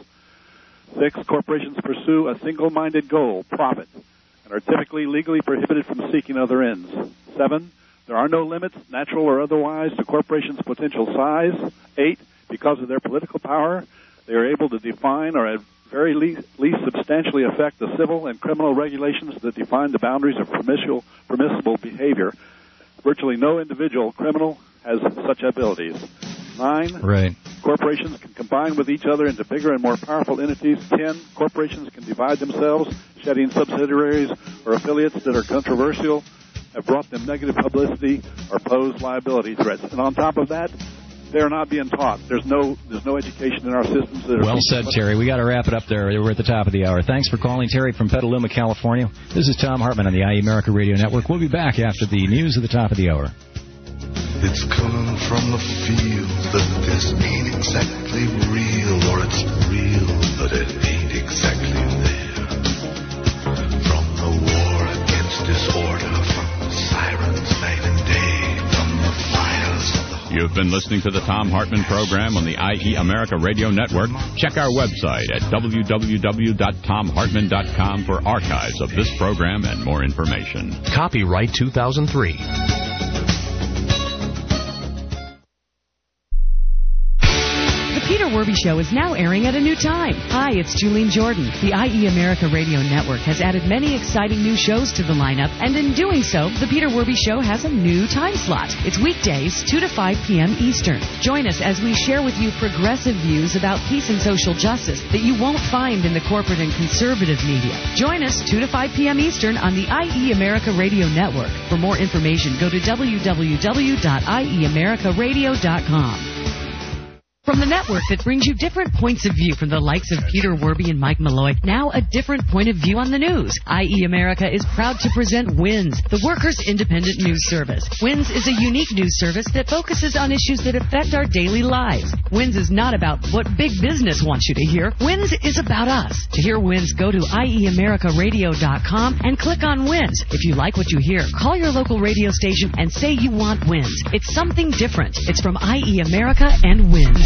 Six, corporations pursue a single-minded goal, profit, and are typically legally prohibited from seeking other ends. Seven, there are no limits, natural or otherwise, to corporations' potential size. Eight, because of their political power, they are able to define or at very least, least substantially affect the civil and criminal regulations that define the boundaries of permissible, permissible behavior. Virtually no individual criminal has such abilities. Nine, right. corporations can combine with each other into bigger and more powerful entities. Ten, corporations can divide themselves, shedding subsidiaries or affiliates that are controversial, have brought them negative publicity, or pose liability threats. And on top of that, they're not being taught. There's no there's no education in our systems. That are well said, Terry. We got to wrap it up there. We're at the top of the hour. Thanks for calling, Terry from Petaluma, California. This is Thom Hartmann on the I E America Radio Network. We'll be back after the news at the top of the hour. It's coming from the field that this ain't exactly real, or it's real, but it ain't exactly there. From the war against disorder, from the sirens night and day, from the fires of the You've been listening to the Thom Hartmann Program on the I E America Radio Network. Check our website at w w w dot tom hartmann dot com for archives of this program and more information. Copyright two thousand three. The Peter Werby Show is now airing at a new time. Hi, it's Julene Jordan. The I E America Radio Network has added many exciting new shows to the lineup, and in doing so, the Peter Werby Show has a new time slot. It's weekdays, two to five p.m. Eastern. Join us as we share with you progressive views about peace and social justice that you won't find in the corporate and conservative media. Join us two to five p.m. Eastern on the I E America Radio Network. For more information, go to w w w dot i e america radio dot com. From the network that brings you different points of view from the likes of Peter Werby and Mike Malloy, now a different point of view on the news. I E America is proud to present WINS, the Workers' Independent News Service. WINS is a unique news service that focuses on issues that affect our daily lives. WINS is not about what big business wants you to hear. WINS is about us. To hear WINS, go to i e america radio dot com and click on WINS. If you like what you hear, call your local radio station and say you want WINS. It's something different. It's from I E America and WINS.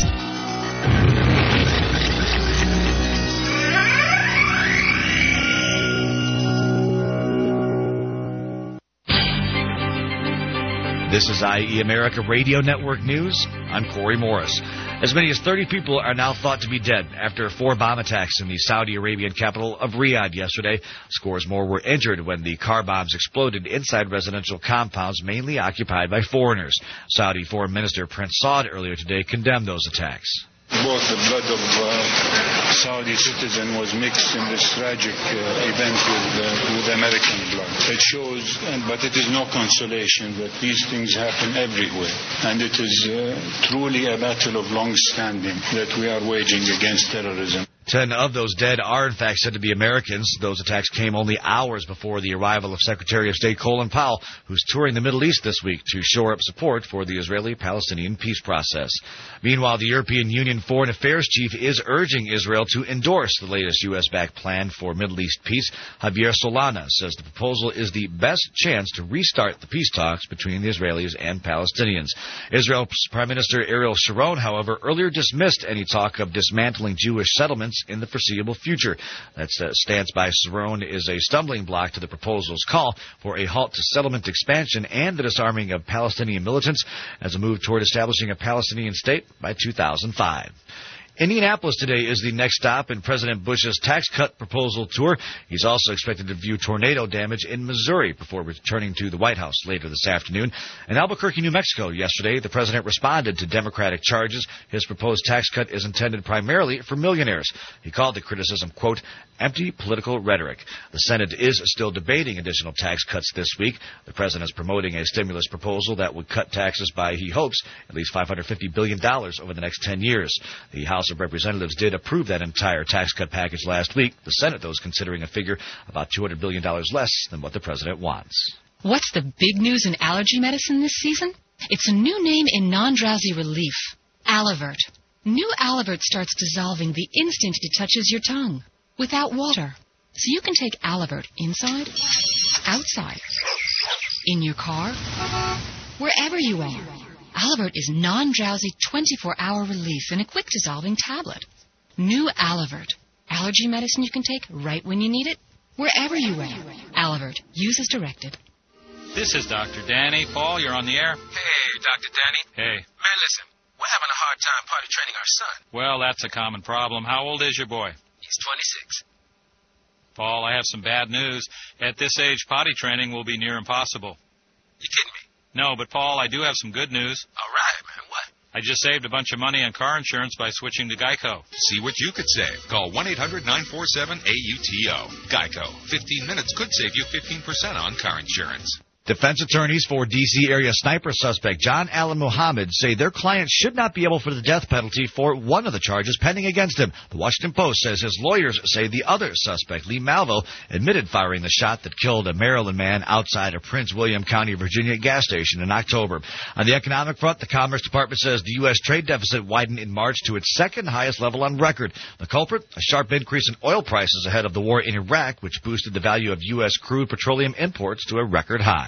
This is I E America Radio Network News. I'm Corey Morris. As many as thirty people are now thought to be dead after four bomb attacks in the Saudi Arabian capital of Riyadh yesterday. Scores more were injured when the car bombs exploded inside residential compounds mainly occupied by foreigners. Saudi Foreign Minister Prince Saud earlier today condemned those attacks. Both the blood of uh, Saudi citizen was mixed in this tragic uh, event with, uh, with American blood. It shows, and, but it is no consolation that these things happen everywhere. And it is uh, truly a battle of long standing that we are waging against terrorism. Ten of those dead are, in fact, said to be Americans. Those attacks came only hours before the arrival of Secretary of State Colin Powell, who's touring the Middle East this week to shore up support for the Israeli-Palestinian peace process. Meanwhile, the European Union Foreign Affairs Chief is urging Israel to endorse the latest U S-backed plan for Middle East peace. Javier Solana says the proposal is the best chance to restart the peace talks between the Israelis and Palestinians. Israel's Prime Minister Ariel Sharon, however, earlier dismissed any talk of dismantling Jewish settlements in the foreseeable future. That uh, stance by Sharon is a stumbling block to the proposal's call for a halt to settlement expansion and the disarming of Palestinian militants as a move toward establishing a Palestinian state by two thousand five. Indianapolis today is the next stop in President Bush's tax cut proposal tour. He's also expected to view tornado damage in Missouri before returning to the White House later this afternoon. In Albuquerque, New Mexico, yesterday, the president responded to Democratic charges. His proposed tax cut is intended primarily for millionaires. He called the criticism, quote, empty political rhetoric. The Senate is still debating additional tax cuts this week. The president is promoting a stimulus proposal that would cut taxes by, he hopes, at least five hundred fifty billion dollars over the next ten years. The House of Representatives did approve that entire tax cut package last week. The Senate, though, is considering a figure about two hundred billion dollars less than what the president wants. What's the big news in allergy medicine this season? It's a new name in non-drowsy relief, Alavert. New Alavert starts dissolving the instant it touches your tongue, without water. So you can take Alavert inside, outside, in your car, wherever you are. Alavert is non-drowsy twenty-four hour relief in a quick dissolving tablet. New Alavert. Allergy medicine you can take right when you need it, wherever you are. Alavert. Use as directed. This is Doctor Danny. Paul, you're on the air. Hey, Doctor Danny. Hey. Man, listen. We're having a hard time potty training our son. Well, that's a common problem. How old is your boy? He's twenty-six. Paul, I have some bad news. At this age, potty training will be near impossible. You kidding me? No, but Paul, I do have some good news. All right, man. What? I just saved a bunch of money on car insurance by switching to Geico. See what you could save. Call one eight hundred nine four seven A U T O. Geico. fifteen minutes could save you fifteen percent on car insurance. Defense attorneys for D C area sniper suspect John Allen Muhammad say their client should not be able for the death penalty for one of the charges pending against him. The Washington Post says his lawyers say the other suspect, Lee Malvo, admitted firing the shot that killed a Maryland man outside a Prince William County, Virginia gas station in October. On the economic front, the Commerce Department says the U S trade deficit widened in March to its second highest level on record. The culprit, a sharp increase in oil prices ahead of the war in Iraq, which boosted the value of U S crude petroleum imports to a record high.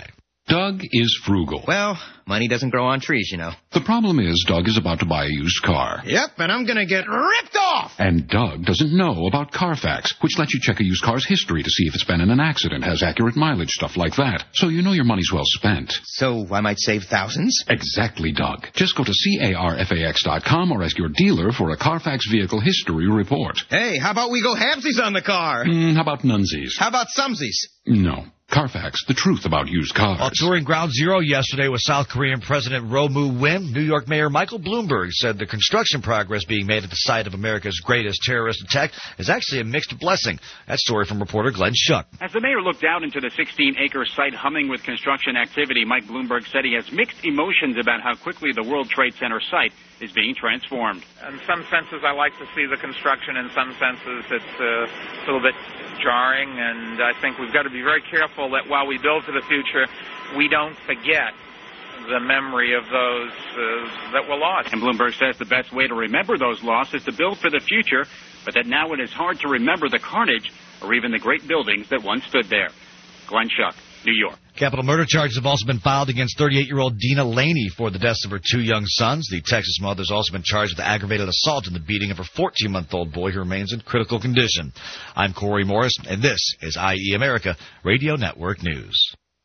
Doug is frugal. Well, money doesn't grow on trees, you know. The problem is Doug is about to buy a used car. Yep, and I'm going to get ripped off! And Doug doesn't know about Carfax, which lets you check a used car's history to see if it's been in an accident, has accurate mileage, stuff like that. So you know your money's well spent. So I might save thousands? Exactly, Doug. Just go to carfax dot com or ask your dealer for a Carfax vehicle history report. Hey, how about we go halvesies on the car? Mm, how about nunsies? How about sumsies? No. Carfax, the truth about used cars. While touring Ground Zero yesterday with South Korean President Roh Moo-wim, New York Mayor Michael Bloomberg said the construction progress being made at the site of America's greatest terrorist attack is actually a mixed blessing. That story from reporter Glenn Schuck. As the mayor looked out into the sixteen-acre site humming with construction activity, Mike Bloomberg said he has mixed emotions about how quickly the World Trade Center site is being transformed. In some senses, I like to see the construction. In some senses, it's uh, a little bit jarring, and I think we've got to be very careful that while we build for the future, we don't forget the memory of those uh, that were lost. And Bloomberg says the best way to remember those lost is to build for the future, but that now it is hard to remember the carnage or even the great buildings that once stood there. Glenn Schuck, New York. Capital murder charges have also been filed against thirty-eight-year-old Dina Laney for the deaths of her two young sons. The Texas mother has also been charged with aggravated assault in the beating of her fourteen-month-old boy who remains in critical condition. I'm Corey Morris, and this is I E America Radio Network News.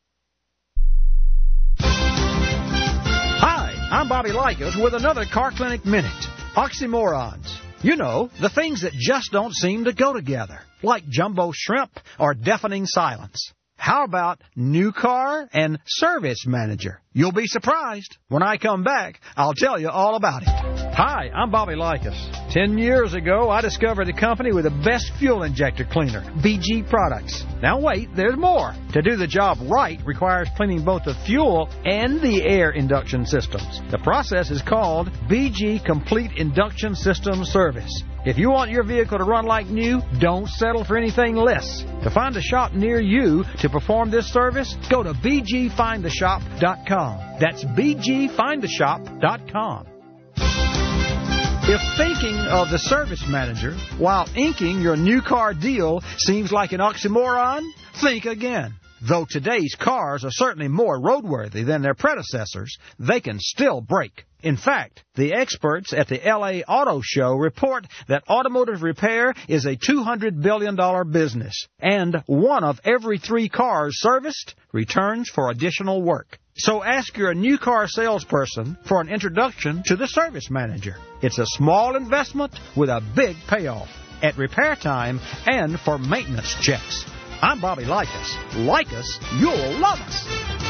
Hi, I'm Bobby Likos with another Car Clinic Minute. Oxymorons. You know, the things that just don't seem to go together, like jumbo shrimp or deafening silence. How about new car and service manager? You'll be surprised. When I come back, I'll tell you all about it. Hi, I'm Bobby Likos. Ten years ago, I discovered a company with the best fuel injector cleaner, B G Products. Now wait, there's more. To do the job right requires cleaning both the fuel and the air induction systems. The process is called B G Complete Induction System Service. If you want your vehicle to run like new, don't settle for anything less. To find a shop near you to perform this service, go to b g find the shop dot com. That's b g find the shop dot com. If thinking of the service manager while inking your new car deal seems like an oxymoron, think again. Though today's cars are certainly more roadworthy than their predecessors, they can still break. In fact, the experts at the L A Auto Show report that automotive repair is a two hundred billion dollars business, and one of every three cars serviced returns for additional work. So ask your new car salesperson for an introduction to the service manager. It's a small investment with a big payoff at repair time and for maintenance checks. I'm Bobby Likos. Like us, you'll love us.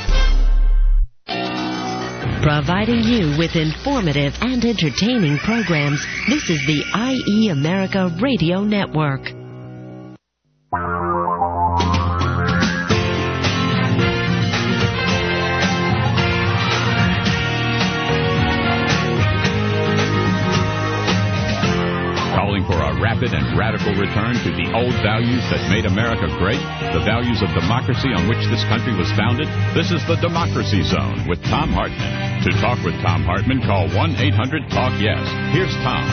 Providing you with informative and entertaining programs, this is the I E America Radio Network. Calling for a rapid and radical return to the old values that made America great, the values of democracy on which this country was founded. This is the Democracy Zone with Thom Hartmann. To talk with Thom Hartmann, call one eight hundred talk yes. Here's Tom.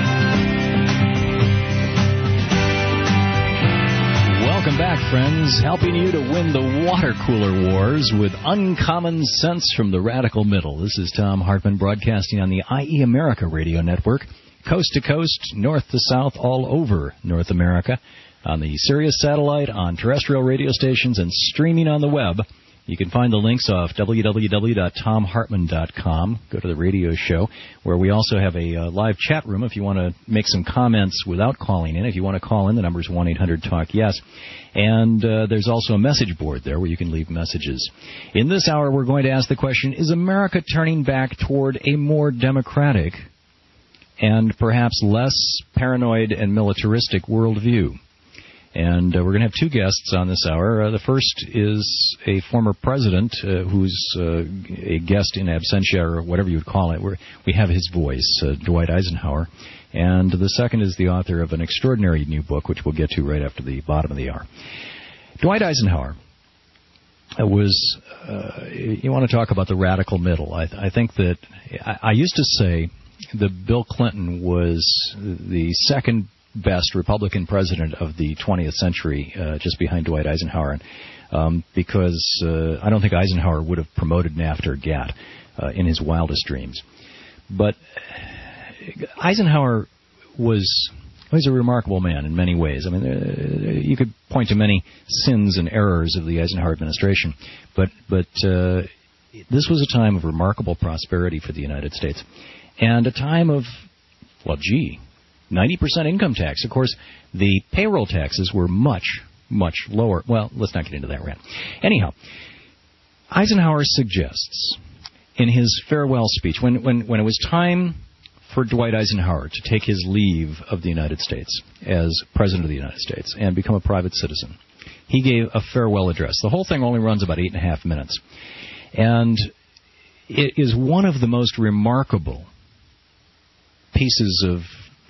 Welcome back, friends. Helping you to win the water cooler wars with uncommon sense from the radical middle. This is Thom Hartmann broadcasting on the I E America Radio Network. Coast to coast, north to south, all over North America, on the Sirius satellite, on terrestrial radio stations, and streaming on the web. You can find the links off w w w dot tom hartmann dot com. Go to the radio show, where we also have a uh, live chat room if you want to make some comments without calling in. If you want to call in, the number is one eight hundred talk yes. And uh, there's also a message board there where you can leave messages. In this hour, we're going to ask the question, is America turning back toward a more democratic and perhaps less paranoid and militaristic worldview? And uh, we're going to have two guests on this hour. Uh, the first is a former president uh, who's uh, a guest in absentia, or whatever you would call it. We're, we have his voice, uh, Dwight Eisenhower. And the second is the author of an extraordinary new book, which we'll get to right after the bottom of the hour. Dwight Eisenhower was, uh, you want to talk about the radical middle. I, I think that, I, I used to say that Bill Clinton was the second best Republican president of the twentieth century, uh, just behind Dwight Eisenhower, um, because uh, I don't think Eisenhower would have promoted NAFTA or GATT uh, in his wildest dreams. But Eisenhower was well, he's a remarkable man in many ways. I mean, uh, you could point to many sins and errors of the Eisenhower administration, but but uh, this was a time of remarkable prosperity for the United States, and a time of, well, gee, ninety percent income tax. Of course, the payroll taxes were much, much lower. Well, let's not get into that rant. Anyhow, Eisenhower suggests in his farewell speech, when, when, when it was time for Dwight Eisenhower to take his leave of the United States as President of the United States and become a private citizen, he gave a farewell address. The whole thing only runs about eight and a half minutes. And it is one of the most remarkable pieces of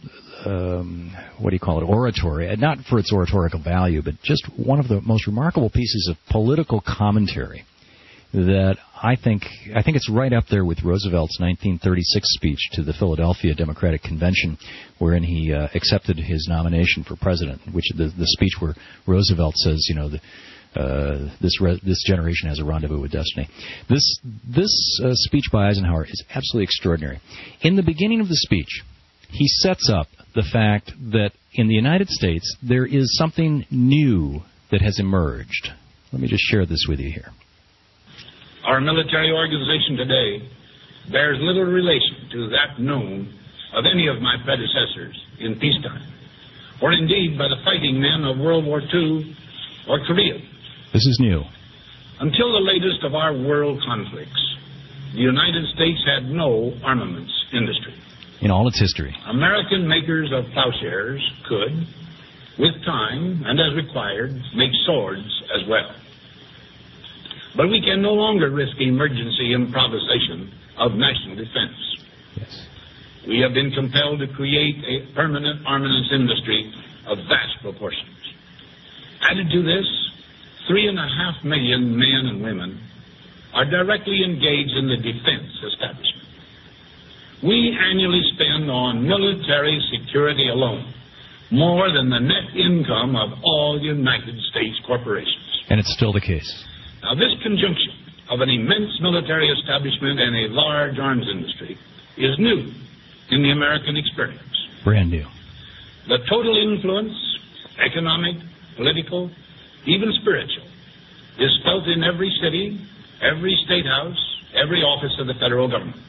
Um, what do you call it, oratory, not for its oratorical value, but just one of the most remarkable pieces of political commentary that I think I think it's right up there with Roosevelt's nineteen thirty-six speech to the Philadelphia Democratic Convention, wherein he uh, accepted his nomination for president, which the, the speech where Roosevelt says, you know, the, uh, this re- this generation has a rendezvous with destiny. This, this uh, speech by Eisenhower is absolutely extraordinary. In the beginning of the speech, he sets up the fact that in the United States there is something new that has emerged. Let me just share this with you here. Our military organization today bears little relation to that known of any of my predecessors in peacetime, or indeed by the fighting men of World War Two or Korea. This is new. Until the latest of our world conflicts, the United States had no armaments industry. In all its history. American makers of plowshares could, with time and as required, make swords as well. But we can no longer risk emergency improvisation of national defense. Yes. We have been compelled to create a permanent armaments industry of vast proportions. Added to this, three and a half million men and women are directly engaged in the defense establishment. We annually spend on military security alone more than the net income of all United States corporations. And it's still the case. Now, this conjunction of an immense military establishment and a large arms industry is new in the American experience. Brand new. The total influence, economic, political, even spiritual, is felt in every city, every state house, every office of the federal government.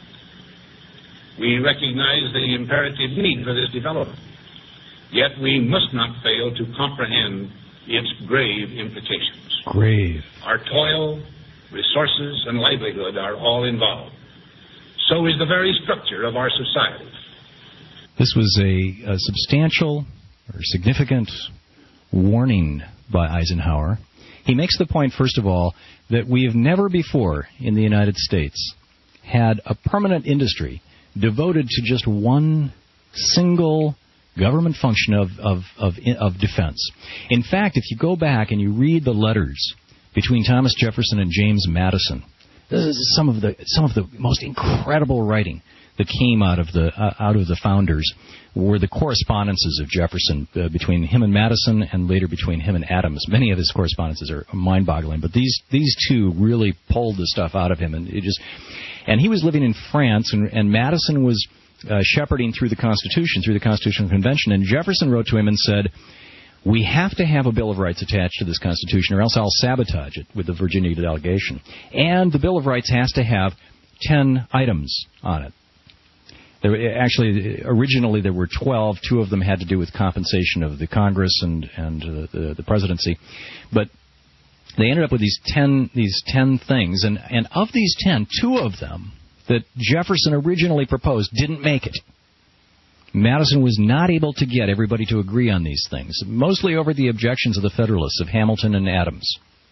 We recognize the imperative need for this development, yet we must not fail to comprehend its grave implications. Grave. Our toil, resources, and livelihood are all involved. So is the very structure of our society. This was a, a substantial or significant warning by Eisenhower. He makes the point, first of all, that we have never before in the United States had a permanent industry devoted to just one single government function of, of, of, of defense. In fact, if you go back and you read the letters between Thomas Jefferson and James Madison, this is some of the some of the most incredible writing that came out of the uh, out of the founders were the correspondences of Jefferson uh, between him and Madison, and later between him and Adams. Many of his correspondences are mind-boggling, but these these two really pulled the stuff out of him, and it just and he was living in France, and, and Madison was uh, shepherding through the Constitution, through the Constitutional Convention, and Jefferson wrote to him and said, "We have to have a Bill of Rights attached to this Constitution, or else I'll sabotage it with the Virginia delegation. And the Bill of Rights has to have ten items on it." There, actually, originally there were twelve. Two of them had to do with compensation of the Congress and and uh, the, the presidency, but they ended up with these ten these ten things, and and of these ten, two of them that Jefferson originally proposed didn't make it. Madison was not able to get everybody to agree on these things, mostly over the objections of the Federalists of Hamilton and Adams.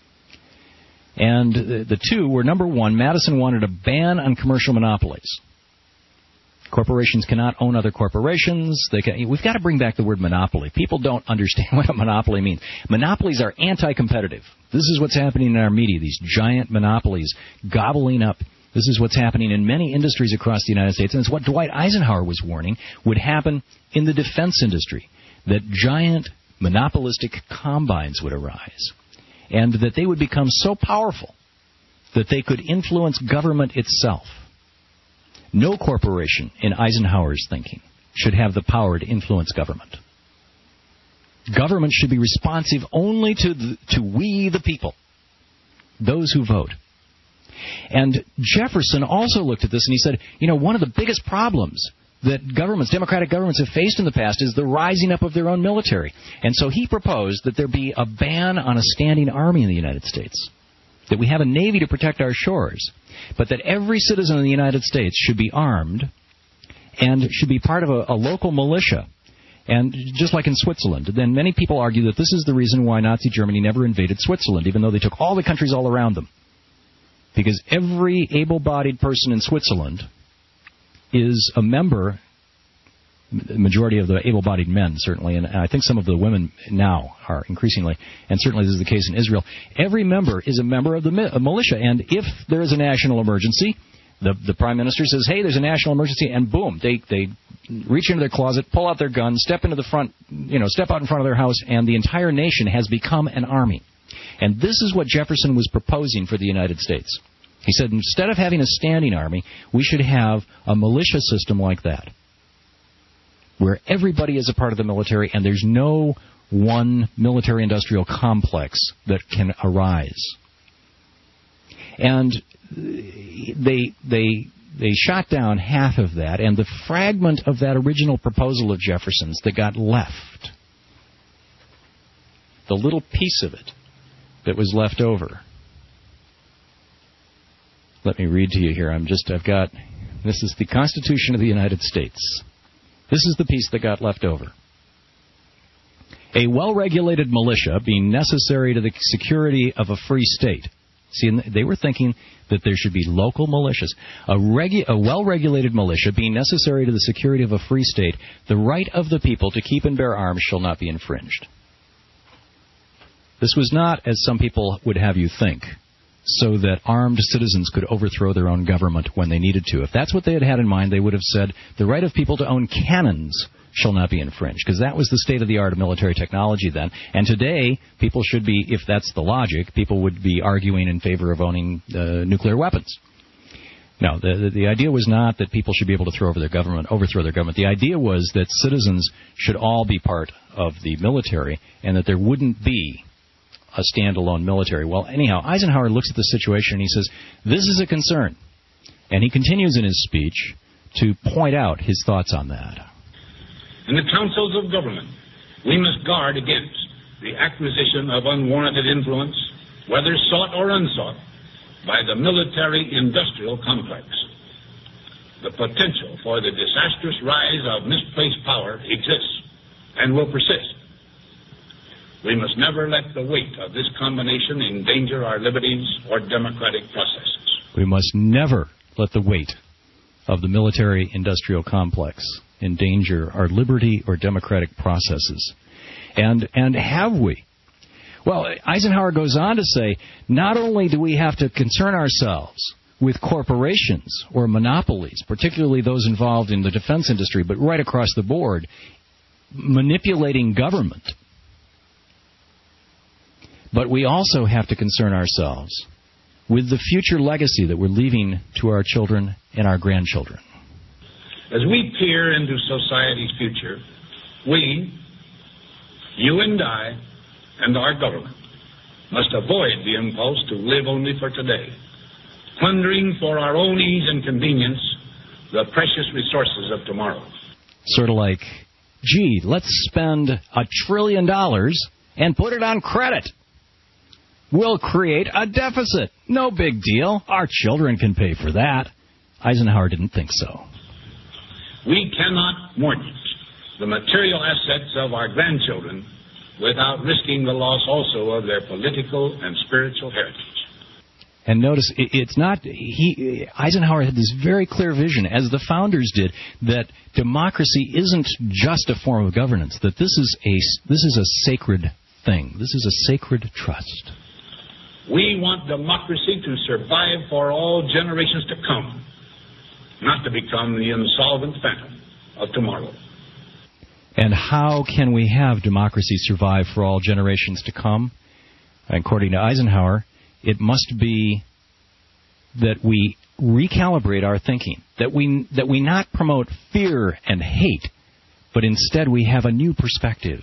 And the, the two were, number one, Madison wanted a ban on commercial monopolies. Corporations cannot own other corporations. They can, we've got to bring back the word monopoly. People don't understand what a monopoly means. Monopolies are anti-competitive. This is what's happening in our media, these giant monopolies gobbling up. This is what's happening in many industries across the United States, and it's what Dwight Eisenhower was warning would happen in the defense industry. that giant monopolistic combines would arise, and that they would become so powerful that they could influence government itself. No corporation, in Eisenhower's thinking, should have the power to influence government. Government should be responsive only to the, to we the people, those who vote. And Jefferson also looked at this and he said, you know, one of the biggest problems that governments, democratic governments, have faced in the past is the rising up of their own military. And so he proposed that there be a ban on a standing army in the United States, that we have a navy to protect our shores, but that every citizen of the United States should be armed and should be part of a, a local militia. And just like in Switzerland, then many people argue that this is the reason why Nazi Germany never invaded Switzerland, even though they took all the countries all around them. Because every able-bodied person in Switzerland is a member, the majority of the able-bodied men, certainly, and I think some of the women now are increasingly, and certainly this is the case in Israel. Every member is a member of the militia, and if there is a national emergency, the, the prime minister says, hey, there's a national emergency, and boom, they, they reach into their closet, pull out their guns, step into the front, you know, step out in front of their house, and the entire nation has become an army. And this is what Jefferson was proposing for the United States. He said, instead of having a standing army, we should have a militia system like that, where everybody is a part of the military and there's no one military-industrial complex that can arise. And they they they shot down half of that, and the fragment of that original proposal of Jefferson's that got left, the little piece of it that was left over. Let me read to you here. I'm just I've got this is the Constitution of the United States. This is the piece that got left over. A well-regulated militia being necessary to the security of a free state. See, they were thinking that there should be local militias. A, regu- a well-regulated militia being necessary to the security of a free state, the right of the people to keep and bear arms shall not be infringed. This was not, as some people would have you think, so that armed citizens could overthrow their own government when they needed to. If that's what they had had in mind, they would have said, the right of people to own cannons shall not be infringed, because that was the state-of-the-art of military technology then. And today, people should be, if that's the logic, people would be arguing in favor of owning uh, nuclear weapons. No, the, the, the idea was not that people should be able to throw over their government, overthrow their government. The idea was that citizens should all be part of the military, and that there wouldn't be a standalone military. Well, anyhow, Eisenhower looks at the situation and he says, this is a concern. And he continues in his speech to point out his thoughts on that. In the councils of government, we must guard against the acquisition of unwarranted influence, whether sought or unsought, by the military-industrial complex. The potential for the disastrous rise of misplaced power exists and will persist. We must never let the weight of this combination endanger our liberties or democratic processes. We must never let the weight of the military-industrial complex endanger our liberty or democratic processes. And and have we? Well, Eisenhower goes on to say, not only do we have to concern ourselves with corporations or monopolies, particularly those involved in the defense industry, but right across the board, manipulating government. But we also have to concern ourselves with the future legacy that we're leaving to our children and our grandchildren. As we peer into society's future, we, you and I, and our government must avoid the impulse to live only for today, plundering for our own ease and convenience the precious resources of tomorrow. Sort of like, gee, let's spend a trillion dollars and put it on credit. We'll create a deficit. No big deal. Our children can pay for that. Eisenhower didn't think so. We cannot mortgage the material assets of our grandchildren without risking the loss also of their political and spiritual heritage. And notice, it's not, he, Eisenhower had this very clear vision, as the founders did, that democracy isn't just a form of governance, that this is a, this is a sacred thing. This is a sacred trust. We want democracy to survive for all generations to come, not to become the insolvent phantom of tomorrow. And how can we have democracy survive for all generations to come? According to Eisenhower, it must be that we recalibrate our thinking, that we that we not promote fear and hate, but instead we have a new perspective.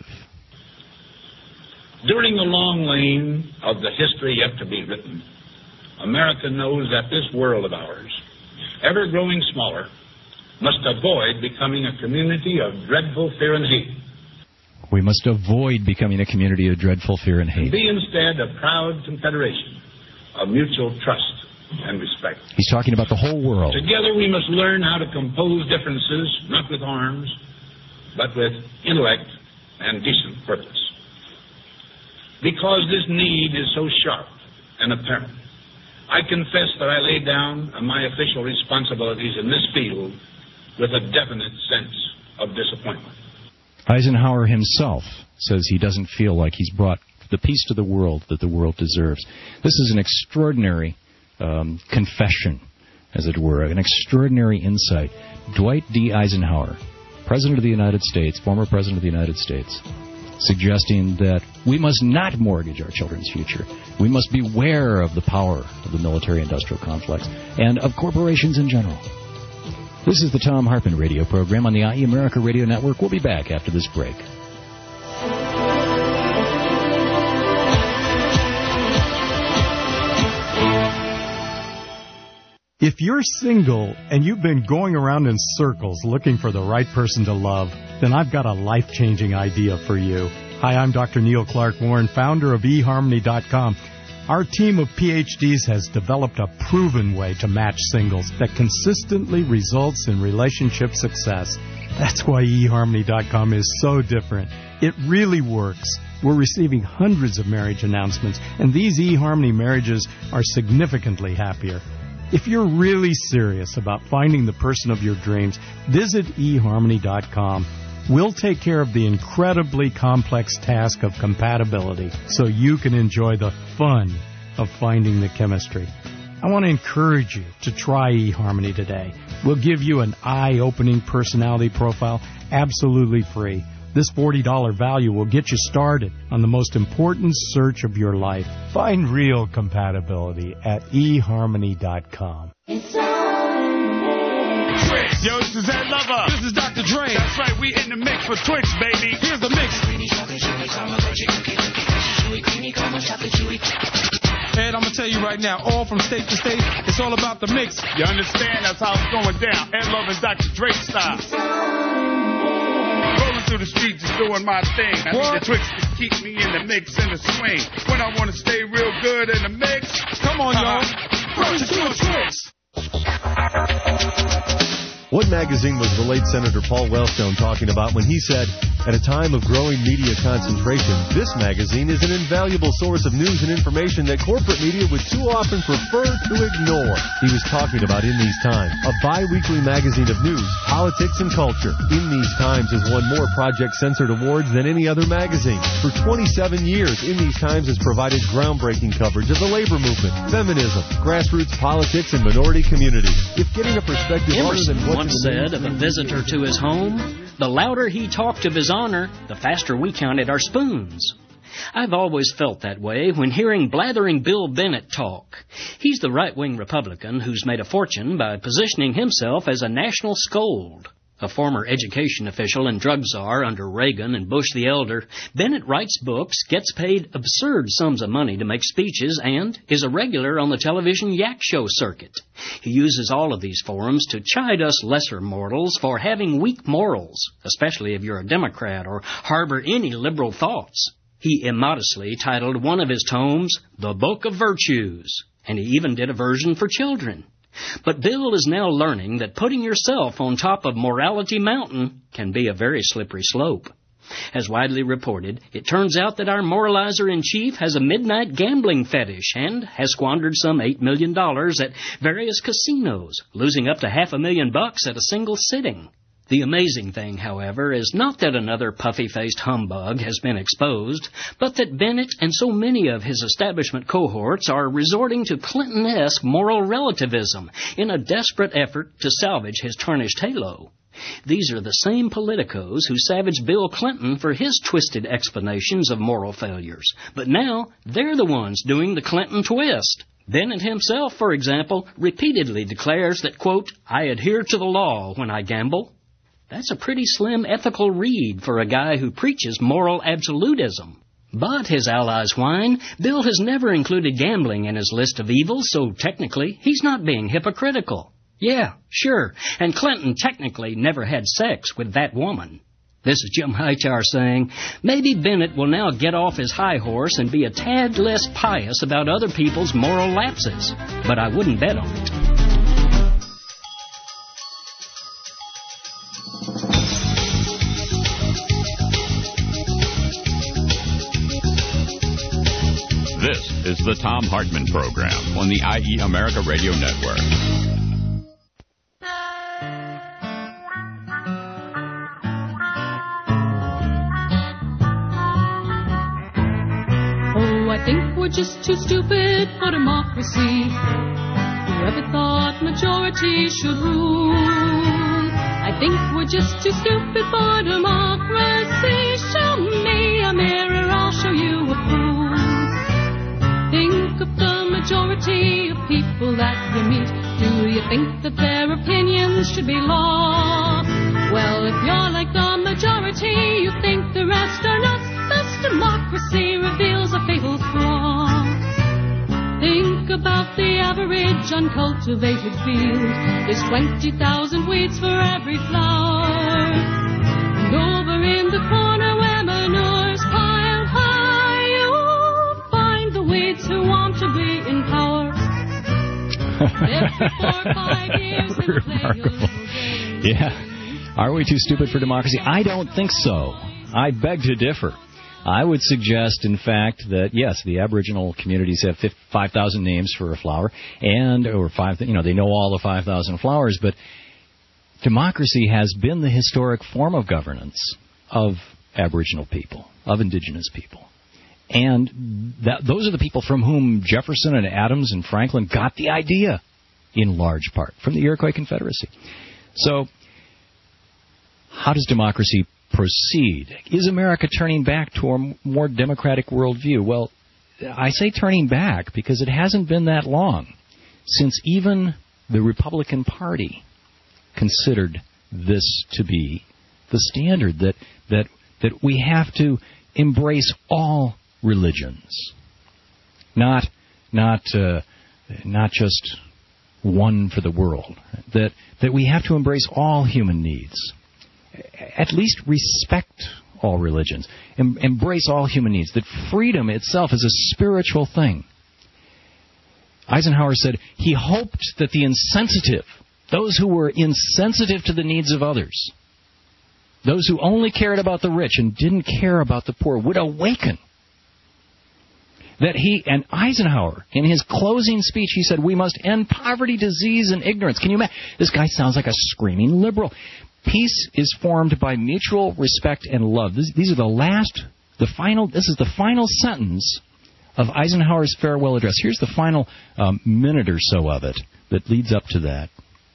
During the long lane of the history yet to be written, America knows that this world of ours, ever growing smaller, must avoid becoming a community of dreadful fear and hate. We must avoid becoming a community of dreadful fear and hate. And be instead a proud confederation of mutual trust and respect. He's talking about the whole world. Together we must learn how to compose differences, not with arms, but with intellect and decent purpose. Because this need is so sharp and apparent, I confess that I lay down my official responsibilities in this field with a definite sense of disappointment. Eisenhower himself says he doesn't feel like he's brought the peace to the world that the world deserves. This is an extraordinary um, confession, as it were, an extraordinary insight. Dwight D. Eisenhower, President of the United States, former President of the United States, suggesting that we must not mortgage our children's future. We must beware of the power of the military-industrial complex and of corporations in general. This is the Thom Hartmann radio program on the I E America Radio Network. We'll be back after this break. If you're single and you've been going around in circles looking for the right person to love, then I've got a life-changing idea for you. Hi, I'm Doctor Neil Clark Warren, founder of e harmony dot com. Our team of P H Ds has developed a proven way to match singles that consistently results in relationship success. That's why e harmony dot com is so different. It really works. We're receiving hundreds of marriage announcements, and these eHarmony marriages are significantly happier. If you're really serious about finding the person of your dreams, visit e harmony dot com. We'll take care of the incredibly complex task of compatibility so you can enjoy the fun of finding the chemistry. I want to encourage you to try eHarmony today. We'll give you an eye-opening personality profile absolutely free. This forty dollars value will get you started on the most important search of your life. Find real compatibility at e harmony dot com. Yo, this is Ed Lover. This is Doctor Dre. That's right, we in the mix for Twix, baby. Here's the mix. Ed, I'm going to tell you right now, all from state to state, it's all about the mix. You understand? That's how it's going down. Ed Lover and Doctor Dre style. Rolling through the streets is doing my thing. I what? need the Twix to keep me in the mix and the swing. When I want to stay real good in the mix, come on, uh-huh. y'all. Roll to a Twix. What magazine was the late Senator Paul Wellstone talking about when he said, at a time of growing media concentration, this magazine is an invaluable source of news and information that corporate media would too often prefer to ignore? He was talking about In These Times, a bi-weekly magazine of news, politics, and culture. In These Times has won more Project Censored awards than any other magazine. For twenty-seven years, In These Times has provided groundbreaking coverage of the labor movement, feminism, grassroots politics, and minority communities. If getting a perspective Emerson other than what once said of a visitor to his home, the louder he talked of his honor, the faster we counted our spoons. I've always felt that way when hearing blathering Bill Bennett talk. He's the right-wing Republican who's made a fortune by positioning himself as a national scold. A former education official and drug czar under Reagan and Bush the Elder, Bennett writes books, gets paid absurd sums of money to make speeches, and is a regular on the television yak show circuit. He uses all of these forums to chide us lesser mortals for having weak morals, especially if you're a Democrat or harbor any liberal thoughts. He immodestly titled one of his tomes, The Book of Virtues, and he even did a version for children. But Bill is now learning that putting yourself on top of Morality Mountain can be a very slippery slope. As widely reported, it turns out that our moralizer-in-chief has a midnight gambling fetish and has squandered some eight million dollars at various casinos, losing up to half a million bucks at a single sitting. The amazing thing, however, is not that another puffy-faced humbug has been exposed, but that Bennett and so many of his establishment cohorts are resorting to Clinton-esque moral relativism in a desperate effort to salvage his tarnished halo. These are the same politicos who savaged Bill Clinton for his twisted explanations of moral failures. But now, they're the ones doing the Clinton twist. Bennett himself, for example, repeatedly declares that, quote, I adhere to the law when I gamble. That's a pretty slim ethical read for a guy who preaches moral absolutism. But, his allies whine, Bill has never included gambling in his list of evils, so technically he's not being hypocritical. Yeah, sure, and Clinton technically never had sex with that woman. This is Jim Hightower saying, maybe Bennett will now get off his high horse and be a tad less pious about other people's moral lapses. But I wouldn't bet on it. This is the Thom Hartmann Program on the I E America Radio Network. I think we're just too stupid for democracy. Whoever thought majority should rule? I think we're just too stupid for democracy. Show me a mirror, I'll show you a fool. Think of the majority of people that we meet. Do you think that their opinions should be law? Well, if you're like the majority, you think the rest are nuts. Thus democracy reveals a fatal flaw. Think about the average uncultivated field. There's twenty thousand weeds for every flower. And over in the corner where manure's piled high, you'll find the weeds who want to be in power. Every four or five years in play. Yeah. Are we too stupid for democracy? I don't think so. I beg to differ. I would suggest, in fact, that, yes, the Aboriginal communities have five thousand names for a flower, and, or five, you know, they know all the five thousand flowers, but democracy has been the historic form of governance of Aboriginal people, of Indigenous people. And that, those are the people from whom Jefferson and Adams and Franklin got the idea, in large part, from the Iroquois Confederacy. So, how does democracy proceed? Is America turning back to a more democratic worldview? Well, I say turning back because it hasn't been that long since even the Republican Party considered this to be the standard, that that that we have to embrace all religions, not not uh, not just one for the world. That that we have to embrace all human needs. At least respect all religions, em- embrace all human needs, that freedom itself is a spiritual thing. Eisenhower said he hoped that the insensitive, those who were insensitive to the needs of others, those who only cared about the rich and didn't care about the poor, would awaken. That he, and Eisenhower, in his closing speech, he said, we must end poverty, disease, and ignorance. Can you imagine? This guy sounds like a screaming liberal. Peace is formed by mutual respect and love. This, these are the last, the final, this is the final sentence of Eisenhower's farewell address. Here's the final um, minute or so of it that leads up to that.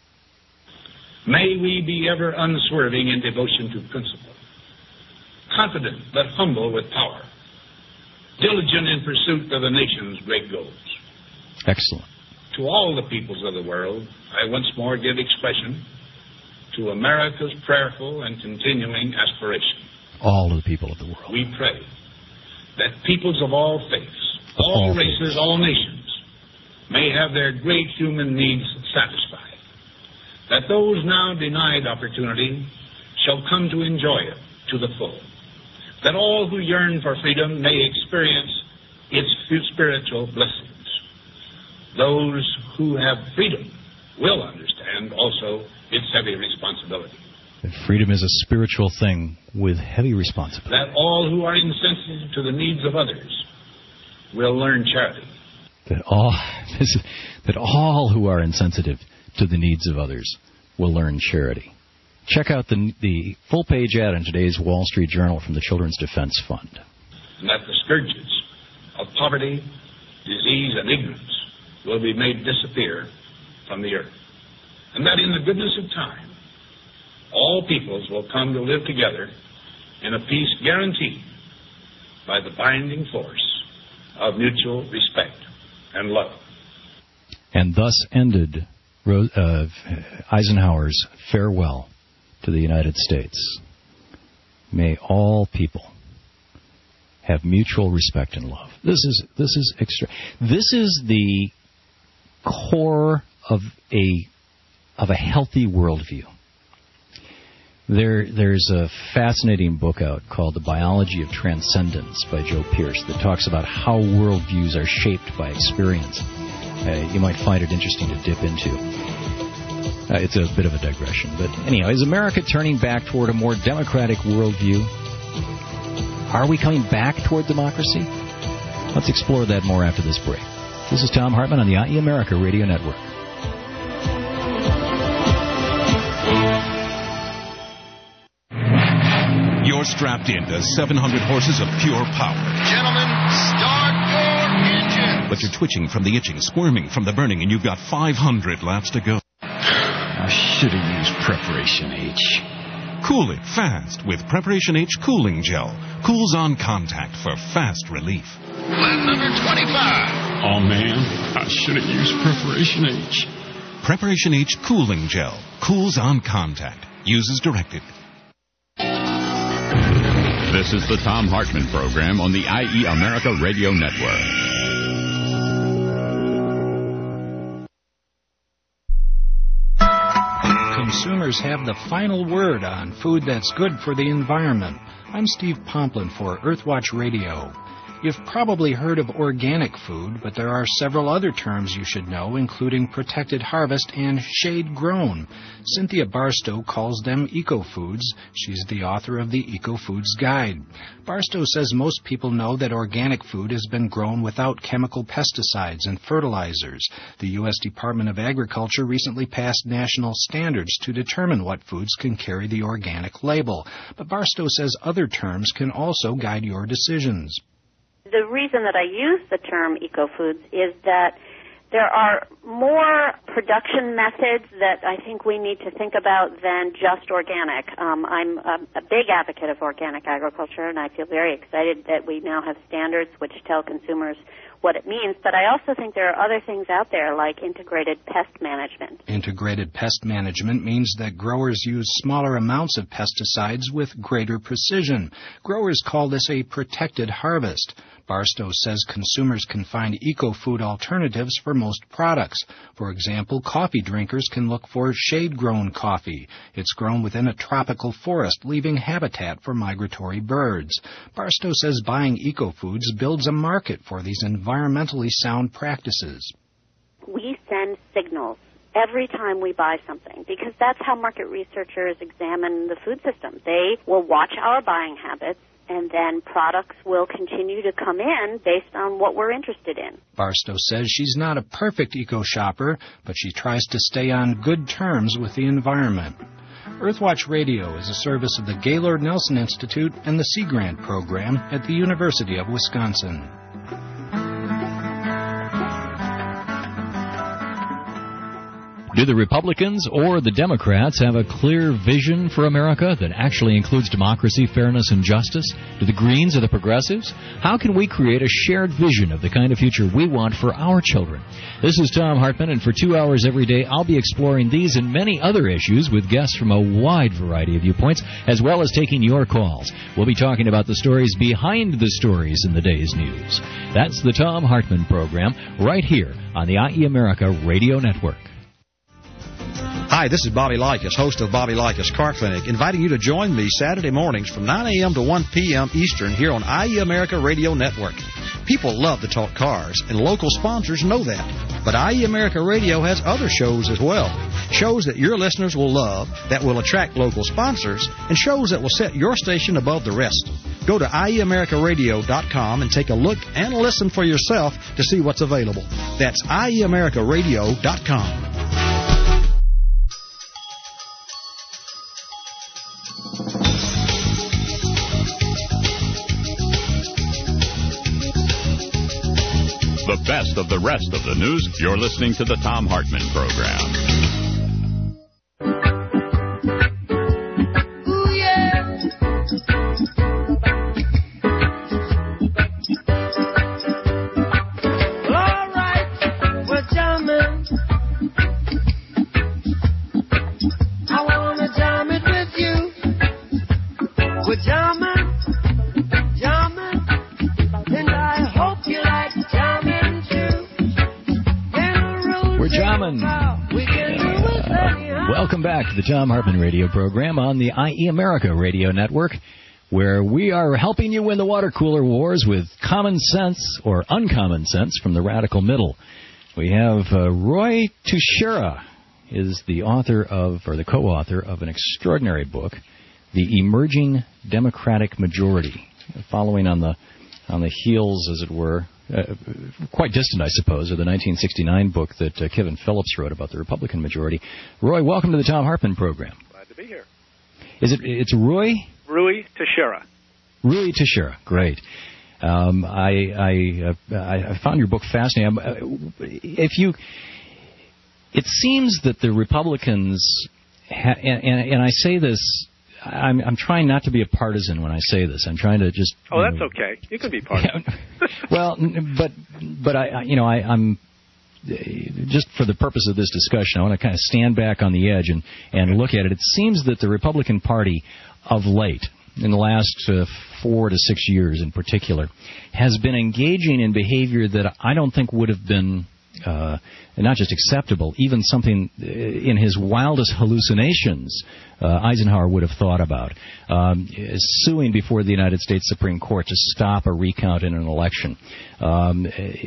May we be ever unswerving in devotion to principle, confident but humble with power, diligent in pursuit of the nation's great goals. Excellent. To all the peoples of the world, I once more give expression to America's prayerful and continuing aspiration. All of the people of the world. We pray that peoples of all faiths, all, all races, faiths. all nations, may have their great human needs satisfied. That those now denied opportunity shall come to enjoy it to the full. That all who yearn for freedom may experience its spiritual blessings. Those who have freedom will understand also its heavy responsibility. That freedom is a spiritual thing with heavy responsibility. That all who are insensitive to the needs of others will learn charity. That all, that all who are insensitive to the needs of others will learn charity. Check out the, the full-page ad in today's Wall Street Journal from the Children's Defense Fund. And that the scourges of poverty, disease, and ignorance will be made disappear from the earth. And that in the goodness of time, all peoples will come to live together in a peace guaranteed by the binding force of mutual respect and love. And thus ended Ro- uh, Eisenhower's farewell to the United States. May all people have mutual respect and love. This is this is extra. This is the core of a of a healthy worldview. There, there's a fascinating book out called The Biology of Transcendence by Joe Pierce that talks about how worldviews are shaped by experience. Uh, you might find it interesting to dip into. Uh, it's a bit of a digression. But anyhow, is America turning back toward a more democratic worldview? Are we coming back toward democracy? Let's explore that more after this break. This is Tom Hartman on the I E America Radio Network. You're strapped into seven hundred horses of pure power. Gentlemen, start your engine. But you're twitching from the itching, squirming from the burning, and you've got five hundred laps to go. I should have used Preparation H. Cool it fast with Preparation H Cooling Gel. Cools on contact for fast relief. Lap number twenty-five. Oh, man, I should have used Preparation H. Preparation H Cooling Gel. Cools on contact. Use as directed. This is the Tom Hartman Program on the I E America Radio Network. Consumers have the final word on food that's good for the environment. I'm Steve Pomplin for Earthwatch Radio. You've probably heard of organic food, but there are several other terms you should know, including protected harvest and shade-grown. Cynthia Barstow calls them eco-foods. She's the author of the Eco-Foods Guide. Barstow says most people know that organic food has been grown without chemical pesticides and fertilizers. The U S Department of Agriculture recently passed national standards to determine what foods can carry the organic label. But Barstow says other terms can also guide your decisions. The reason that I use the term eco-foods is that there are more production methods that I think we need to think about than just organic. Um, I'm a, a big advocate of organic agriculture, and I feel very excited that we now have standards which tell consumers what it means. But I also think there are other things out there like integrated pest management. Integrated pest management means that growers use smaller amounts of pesticides with greater precision. Growers call this a protected harvest. Barstow says consumers can find eco-food alternatives for most products. For example, coffee drinkers can look for shade-grown coffee. It's grown within a tropical forest, leaving habitat for migratory birds. Barstow says buying eco-foods builds a market for these environmentally sound practices. We send signals every time we buy something, because that's how market researchers examine the food system. They will watch our buying habits, and then products will continue to come in based on what we're interested in. Barstow says she's not a perfect eco-shopper, but she tries to stay on good terms with the environment. Earthwatch Radio is a service of the Gaylord Nelson Institute and the Sea Grant Program at the University of Wisconsin. Do the Republicans or the Democrats have a clear vision for America that actually includes democracy, fairness, and justice? Do the Greens or the Progressives? How can we create a shared vision of the kind of future we want for our children? This is Tom Hartman, and for two hours every day, I'll be exploring these and many other issues with guests from a wide variety of viewpoints, as well as taking your calls. We'll be talking about the stories behind the stories in the day's news. That's the Tom Hartman Program, right here on the I E America Radio Network. Hi, this is Bobby Likas, host of Bobby Likas Car Clinic, inviting you to join me Saturday mornings from nine a.m. to one p.m. Eastern here on I E America Radio Network. People love to talk cars, and local sponsors know that. But I E America Radio has other shows as well. Shows that your listeners will love, that will attract local sponsors, and shows that will set your station above the rest. Go to I E America Radio dot com and take a look and listen for yourself to see what's available. That's I E America Radio dot com. The best of the rest of the news. You're listening to the Tom Hartman Program. Welcome back to the Thom Hartmann radio program on the I E America radio network, where we are helping you win the water cooler wars with common sense or uncommon sense from the radical middle. We have uh, Roy Teixeira is the author of, or the co-author of an extraordinary book, The Emerging Democratic Majority, following on the on the heels, as it were, uh, quite distant, I suppose, of the nineteen sixty-nine book that uh, Kevin Phillips wrote about the Republican majority. Roy, welcome to the Thom Hartmann program. Glad to be here. Is it? It's Roy? Rui Teixeira. Rui Teixeira, great. Um, I, I, uh, I found your book fascinating. Um, if you, it seems that the Republicans, ha- and, and, and I say this, I'm, I'm trying not to be a partisan when I say this. I'm trying to just. Oh, that's know, okay. You can be partisan. Well, but but I, you know, I, I'm just for the purpose of this discussion, I want to kind of stand back on the edge and and look at it. It seems that the Republican Party, of late, in the last uh, four to six years in particular, has been engaging in behavior that I don't think would have been uh, not just acceptable, even something in his wildest hallucinations uh, Eisenhower would have thought about. Um, suing before the United States Supreme Court to stop a recount in an election. Um,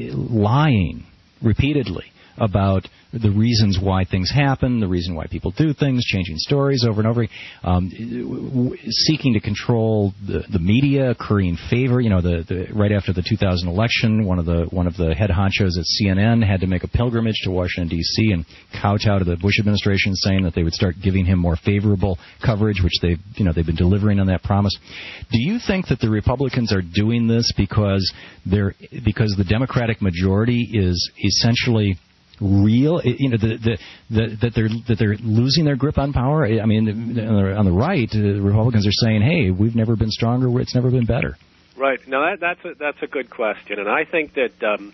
lying repeatedly about the reasons why things happen, the reason why people do things, changing stories over and over, um, w- seeking to control the, the media, currying favor. You know, the, the right after the two thousand election, one of the one of the head honchos at C N N had to make a pilgrimage to Washington D C and kowtow to the Bush administration, saying that they would start giving him more favorable coverage, which they've you know they've been delivering on that promise. Do you think that the Republicans are doing this because they're because the Democratic majority is essentially real, you know, the, the, the, that they're that they're losing their grip on power? I mean, on the, on the right, the Republicans are saying, "Hey, we've never been stronger. It's never been better." Right. Now that, that's a, that's a good question, and I think that um,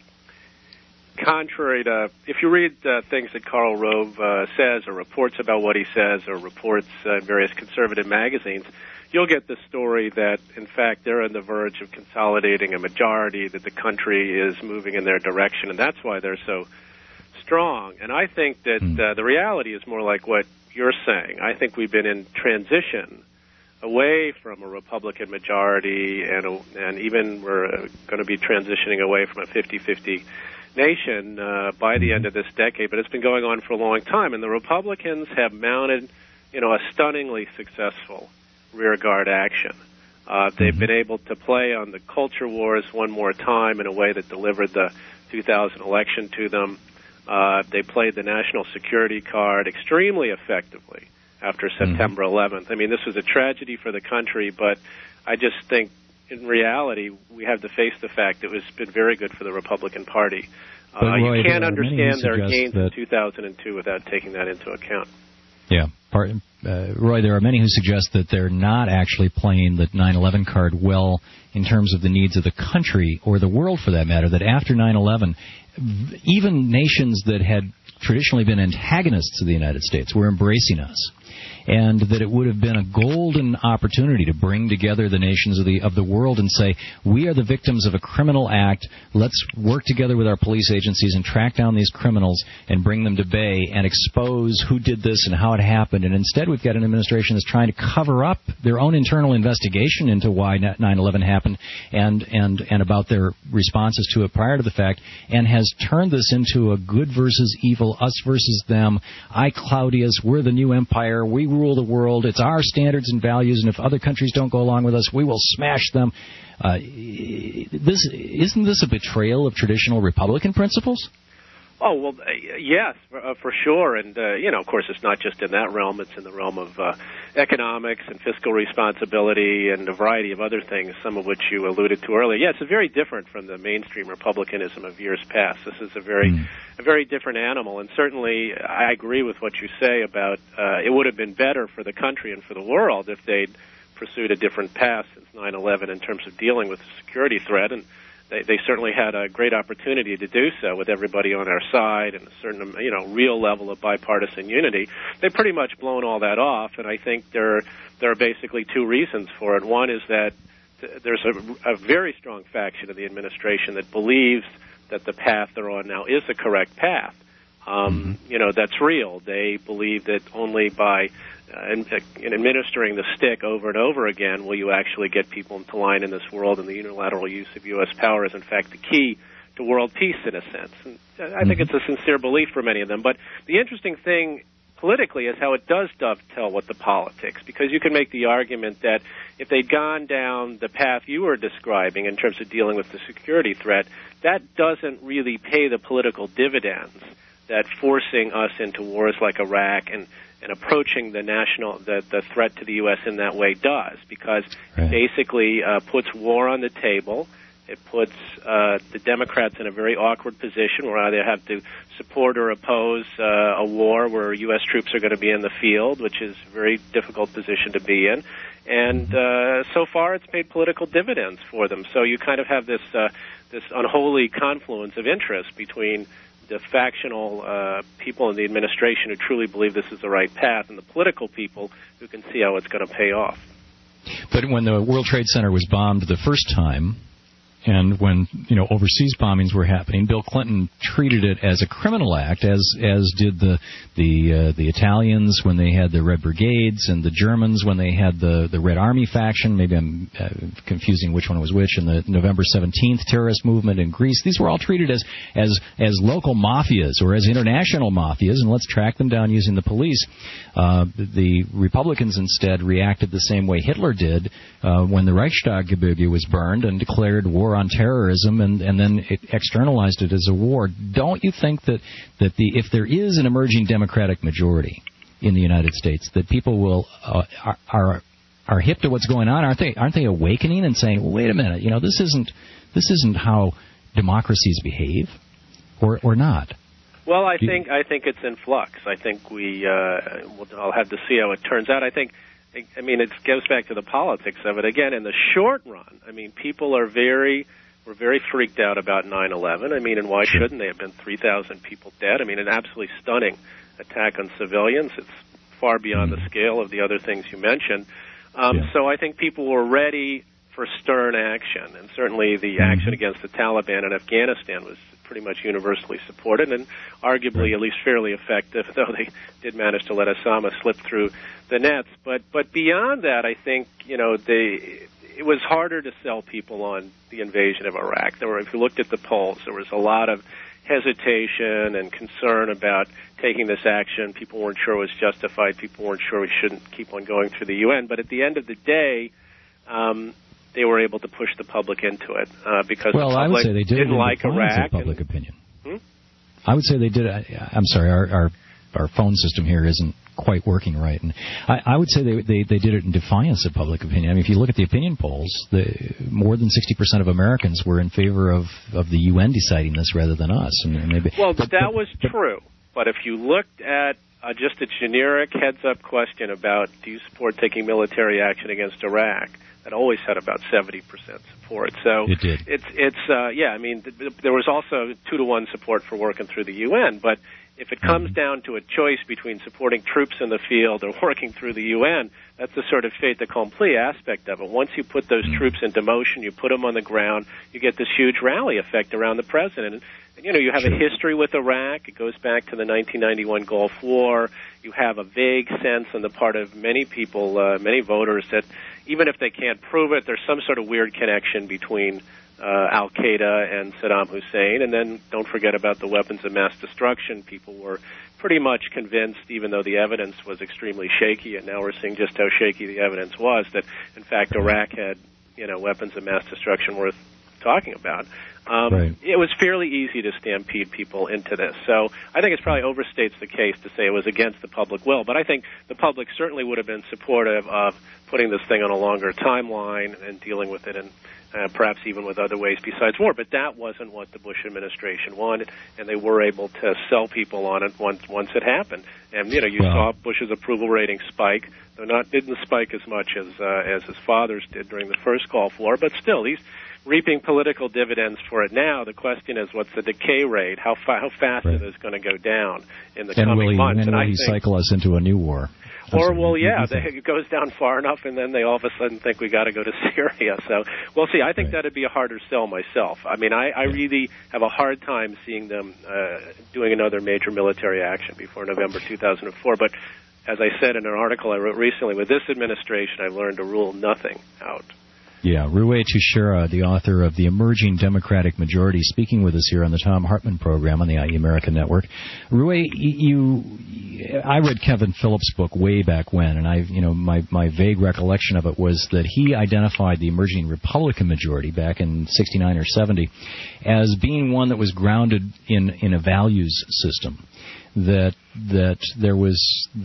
contrary to if you read uh, things that Karl Rove uh, says, or reports about what he says, or reports uh, in various conservative magazines, you'll get the story that, in fact, they're on the verge of consolidating a majority, that the country is moving in their direction, and that's why they're so strong. And I think that uh, the reality is more like what you're saying. I think we've been in transition away from a Republican majority, and a, and even we're uh, going to be transitioning away from a fifty-fifty nation uh, by the end of this decade. But it's been going on for a long time, and the Republicans have mounted, you know, a stunningly successful rearguard action. Uh, they've been able to play on the culture wars one more time in a way that delivered the two thousand election to them. Uh, they played the national security card extremely effectively after September eleventh. I mean, this was a tragedy for the country, but I just think in reality we have to face the fact that it's been very good for the Republican Party. Uh, Roy, you can't understand their gains in two thousand two without taking that into account. Yeah. Part, uh, Roy, there are many who suggest that they're not actually playing the nine eleven card well in terms of the needs of the country, or the world for that matter, that after nine eleven, even nations that had traditionally been antagonists of the United States were embracing us. And that it would have been a golden opportunity to bring together the nations of the of the world and say, we are the victims of a criminal act. Let's work together with our police agencies and track down these criminals and bring them to bay and expose who did this and how it happened. And instead, we've got an administration that's trying to cover up their own internal investigation into why nine eleven happened and and and about their responses to it prior to the fact, and has turned this into a good versus evil, us versus them. I, Claudius, we're the new empire. We rule the world. It's our standards and values, and if other countries don't go along with us, we will smash them. Uh, this isn't this a betrayal of traditional Republican principles? Oh, well, uh, yes, for, uh, for sure. And, uh, you know, of course, it's not just in that realm. It's in the realm of uh, economics and fiscal responsibility and a variety of other things, some of which you alluded to earlier. Yeah, it's very different from the mainstream republicanism of years past. This is a very mm. a very different animal. And certainly I agree with what you say about uh, it would have been better for the country and for the world if they'd pursued a different path since nine eleven in terms of dealing with the security threat. And They, they certainly had a great opportunity to do so with everybody on our side and a certain, you know, real level of bipartisan unity. They've pretty much blown all that off, and I think there, there are basically two reasons for it. One is that th- there's a, a very strong faction of the administration that believes that the path they're on now is the correct path. um, you know, that's real. They believe that only by uh, in, in administering the stick over and over again will you actually get people into line in this world, and the unilateral use of U S power is, in fact, the key to world peace in a sense. And I think it's a sincere belief for many of them. But the interesting thing politically is how it does dovetail with the politics, because you can make the argument that if they'd gone down the path you were describing in terms of dealing with the security threat, that doesn't really pay the political dividends that forcing us into wars like Iraq and, and approaching the national the, the threat to the U S in that way does, because right. it basically uh, puts war on the table. It puts uh, the Democrats in a very awkward position where either have to support or oppose uh, a war where U S troops are going to be in the field, which is a very difficult position to be in. And uh, so far it's paid political dividends for them. So you kind of have this uh, this unholy confluence of interest between the factional uh, people in the administration who truly believe this is the right path and the political people who can see how it's going to pay off. But when the World Trade Center was bombed the first time, and when, you know, overseas bombings were happening, Bill Clinton treated it as a criminal act, as as did the the uh, the Italians when they had the Red Brigades, and the Germans when they had the the Red Army faction. Maybe I'm uh, confusing which one was which. And the November seventeenth terrorist movement in Greece. These were all treated as as as local mafias or as international mafias, and let's track them down using the police. Uh, the Republicans instead reacted the same way Hitler did uh, when the Reichstag was burned and declared war on terrorism, and, and then it externalized it as a war. Don't you think that, that the if there is an emerging Democratic majority in the United States, that people will uh, are, are are hip to what's going on? Aren't they aren't they awakening and saying, well, wait a minute, you know, this isn't this isn't how democracies behave, or or not? Well, I think I think it's in flux. I think we uh, we'll, I'll have to see how it turns out. I think. I mean, it goes back to the politics of it. Again, in the short run, I mean, people are very, were very freaked out about nine eleven. I mean, and why shouldn't they have been three thousand people dead? I mean, an absolutely stunning attack on civilians. It's far beyond the scale of the other things you mentioned. Um, yeah. So I think people were ready for stern action, and certainly the action against the Taliban in Afghanistan was pretty much universally supported and arguably at least fairly effective, though they did manage to let Osama slip through the nets. But but beyond that, I think, you know, they, it was harder to sell people on the invasion of Iraq. There were, if you looked at the polls, there was a lot of hesitation and concern about taking this action. People weren't sure it was justified. People weren't sure we shouldn't keep on going through the U N. But at the end of the day, um, they were able to push the public into it uh, because well, the public I would say they did didn't it like Iraq. Public and, opinion. Hmm? I would say they did. I'm sorry, our, our our phone system here isn't quite working right, and I, I would say they, they they did it in defiance of public opinion. I mean, if you look at the opinion polls, the, more than sixty percent of Americans were in favor of, of the U N deciding this rather than us. And, and maybe, well, but, that but, was but, true. But if you looked at uh, just a generic heads-up question about do you support taking military action against Iraq, that always had about seventy percent support. So it did. it's it's uh, yeah. I mean, th- there was also two to one support for working through the U N. But if it comes down to a choice between supporting troops in the field or working through the U N, that's the sort of fait accompli aspect of it. Once you put those troops into motion, you put them on the ground, you get this huge rally effect around the president. And, and you know, you have a history with Iraq. It goes back to the nineteen ninety-one Gulf War. You have a vague sense on the part of many people, uh, many voters, that even if they can't prove it, there's some sort of weird connection between uh, Al-Qaeda and Saddam Hussein. And then don't forget about the weapons of mass destruction. People were pretty much convinced, even though the evidence was extremely shaky, and now we're seeing just how shaky the evidence was, that, in fact, Iraq had, you know, weapons of mass destruction worth talking about. Um, right. It was fairly easy to stampede people into this. So I think it probably overstates the case to say it was against the public will. But I think the public certainly would have been supportive of putting this thing on a longer timeline and dealing with it in uh, perhaps even with other ways besides war. But that wasn't what the Bush administration wanted, and they were able to sell people on it once once it happened. And, you know, you wow. saw Bush's approval rating spike. Though not didn't spike as much as uh, as his father's did during the first Gulf War, but still, these reaping political dividends for it now. The question is, what's the decay rate? How, fa- how fast right. is it going to go down in the and coming will he, months? And, and will I he think, cycle us into a new war? Or, well, yeah, they, it goes down far enough, and then they all of a sudden think we got to go to Syria. So we'll see. I think right. that'd be a harder sell myself. I mean, I, I yeah. really have a hard time seeing them uh, doing another major military action before November two thousand four. But as I said in an article I wrote recently, with this administration, I've learned to rule nothing out. Yeah, Ruwais Tushera, the author of The Emerging Democratic Majority, speaking with us here on the Tom Hartman program on the I E America Network. Ruwais, you, I read Kevin Phillips' book way back when, and I, you know, my, my vague recollection of it was that he identified the emerging Republican majority back in sixty-nine or seventy as being one that was grounded in, in a values system. That that there was,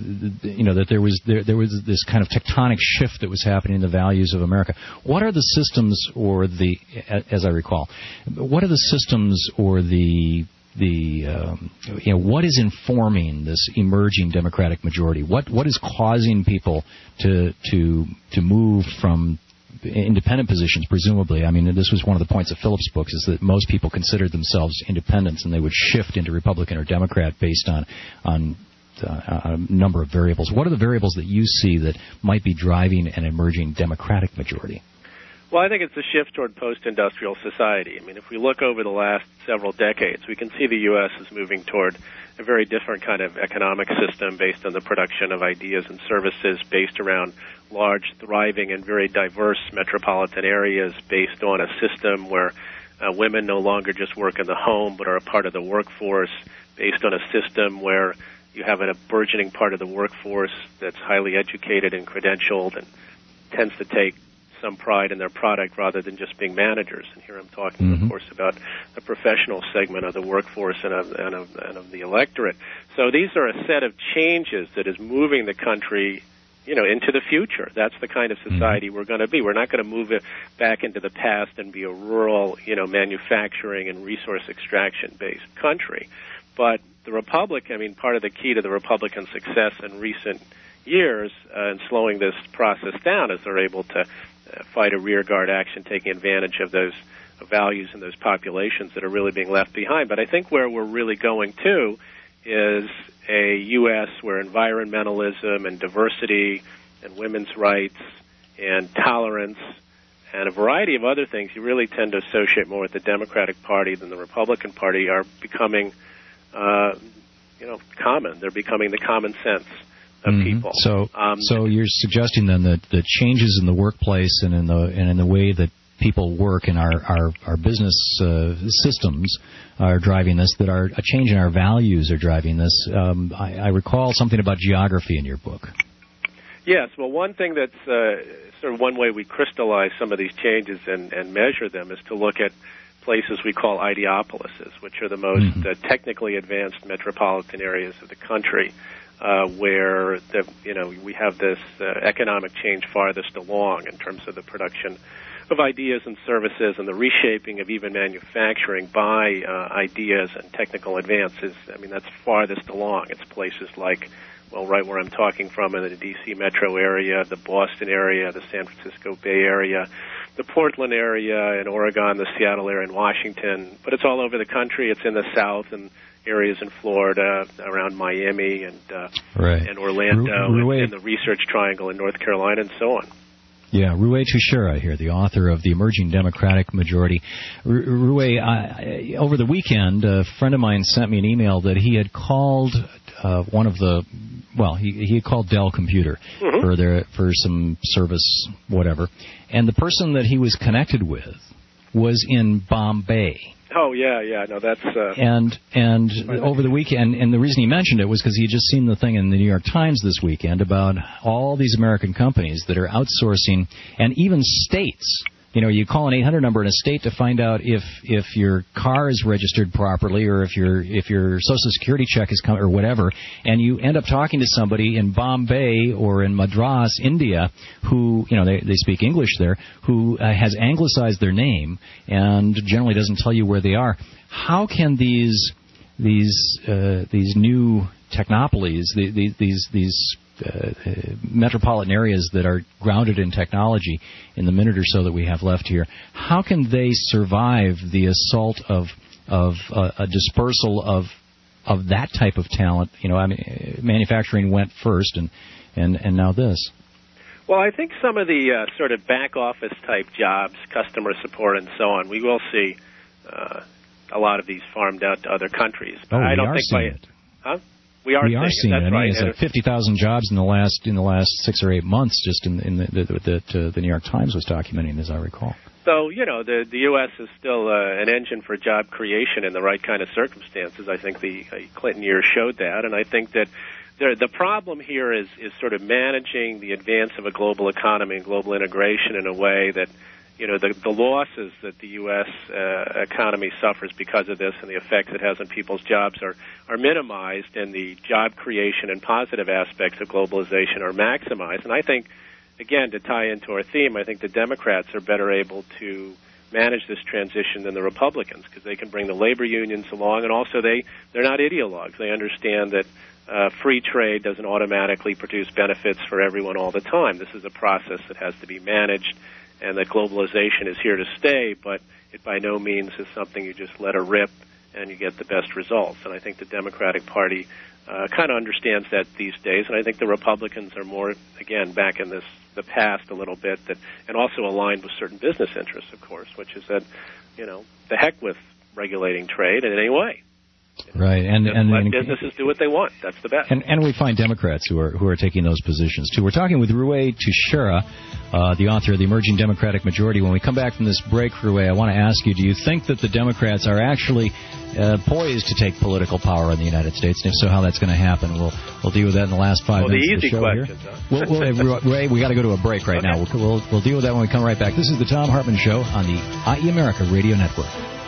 you know, that there was there, there was this kind of tectonic shift that was happening in the values of America. What are the systems, or the, as I recall, what are the systems or the the um, you know, what is informing this emerging Democratic majority? What what is causing people to to to move from independent positions, presumably? I mean, this was one of the points of Phillips' books, is that most people considered themselves independents, and they would shift into Republican or Democrat based on on uh, a number of variables. What are the variables that you see that might be driving an emerging Democratic majority? Well, I think it's a shift toward post-industrial society. I mean, if we look over the last several decades, we can see the U S is moving toward a very different kind of economic system based on the production of ideas and services, based around large, thriving, and very diverse metropolitan areas, based on a system where uh, women no longer just work in the home but are a part of the workforce, based on a system where you have a burgeoning part of the workforce that's highly educated and credentialed and tends to take some pride in their product rather than just being managers. And here I'm talking, mm-hmm. of course, about the professional segment of the workforce and of, and, of, and of the electorate. So these are a set of changes that is moving the country, you know, into the future. That's the kind of society mm-hmm. we're going to be. We're not going to move it back into the past and be a rural, you know, manufacturing and resource extraction-based country. But the Republic, I mean, part of the key to the Republican success in recent years uh, in slowing this process down is they're able to uh, fight a rearguard action, taking advantage of those values and those populations that are really being left behind. But I think where we're really going to is a U S where environmentalism and diversity and women's rights and tolerance and a variety of other things you really tend to associate more with the Democratic Party than the Republican Party are becoming, uh, you know, common. They're becoming the common sense of mm-hmm. people. So, um, so you're suggesting then that the changes in the workplace and in the and in the way that people work in our our, our business uh, systems are driving this, that our, a change in our values are driving this. Um, I, I recall something about geography in your book. Yes. Well, one thing that's uh, sort of one way we crystallize some of these changes and, and measure them is to look at places we call ideopolises, which are the most mm-hmm. uh, technically advanced metropolitan areas of the country, uh, where the, you know, we have this uh, economic change farthest along in terms of the production of ideas and services and the reshaping of even manufacturing by uh, ideas and technical advances. I mean, that's farthest along. It's places like, well, right where I'm talking from in the D C metro area, the Boston area, the San Francisco Bay Area, the Portland area in Oregon, the Seattle area in Washington. But it's all over the country. It's in the South and areas in Florida, around Miami and uh, right. and Orlando, Ru- Ru- and, and the Research Triangle in North Carolina, and so on. Yeah, Ruwais Tushera here, the author of The Emerging Democratic Majority. R- Ruwais, I, over the weekend, a friend of mine sent me an email that he had called uh, one of the, well, he he had called Dell Computer mm-hmm. for their for some service, whatever, and the person that he was connected with was in Bombay. Oh yeah, yeah, no, that's uh, and and over the weekend, and the reason he mentioned it was because he had just seen the thing in the New York Times this weekend about all these American companies that are outsourcing, and even states. You know, you call an eight hundred number in a state to find out if if your car is registered properly, or if your if your Social Security check is coming, or whatever, and you end up talking to somebody in Bombay or in Madras, India, who, you know, they they speak English there, who uh, has anglicized their name and generally doesn't tell you where they are. How can these these uh, these new technopolies, the, the, these these uh, metropolitan areas that are grounded in technology in the minute or so that we have left here, how can they survive the assault of of uh, a dispersal of of that type of talent? You know, I mean, manufacturing went first, and and, and now this. Well, I think some of the uh, sort of back office type jobs, customer support and so on, we will see uh, a lot of these farmed out to other countries. But oh, we I don't are think seeing by, it. Huh? We are we seeing, are seeing it. it. That's I mean, right. it's like fifty thousand jobs in the last in the last six or eight months, just in, in the, the, that uh, the New York Times was documenting, as I recall. So, you know, the the U S is still uh, an engine for job creation in the right kind of circumstances. I think the uh, Clinton years showed that, and I think that there, the problem here is, is sort of managing the advance of a global economy and global integration in a way that, you know, the, the losses that the U S uh, economy suffers because of this and the effects it has on people's jobs are, are minimized, and the job creation and positive aspects of globalization are maximized. And I think, again, to tie into our theme, I think the Democrats are better able to manage this transition than the Republicans, because they can bring the labor unions along, and also they, they're not ideologues. They understand that uh, free trade doesn't automatically produce benefits for everyone all the time. This is a process that has to be managed, and that globalization is here to stay, but it by no means is something you just let her rip and you get the best results. And I think the Democratic Party uh, kind of understands that these days, and I think the Republicans are more, again, back in this the past a little bit, that, and also aligned with certain business interests, of course, which is that, you know, the heck with regulating trade in any way. Right, and Just and, let and businesses do what they want. That's the best. And, and we find Democrats who are who are taking those positions too. We're talking with Ruwais Tushera, uh, the author of The Emerging Democratic Majority. When we come back from this break, Ruwais, I want to ask you: do you think that the Democrats are actually uh, poised to take political power in the United States? And if so, how that's going to happen? We'll we'll deal with that in the last five well, minutes the of the easy show questions, here. Huh? We'll, we'll, Ruwais, we got to go to a break right okay. now. We'll, we'll we'll deal with that when we come right back. This is the Thom Hartmann Show on the I E America Radio Network.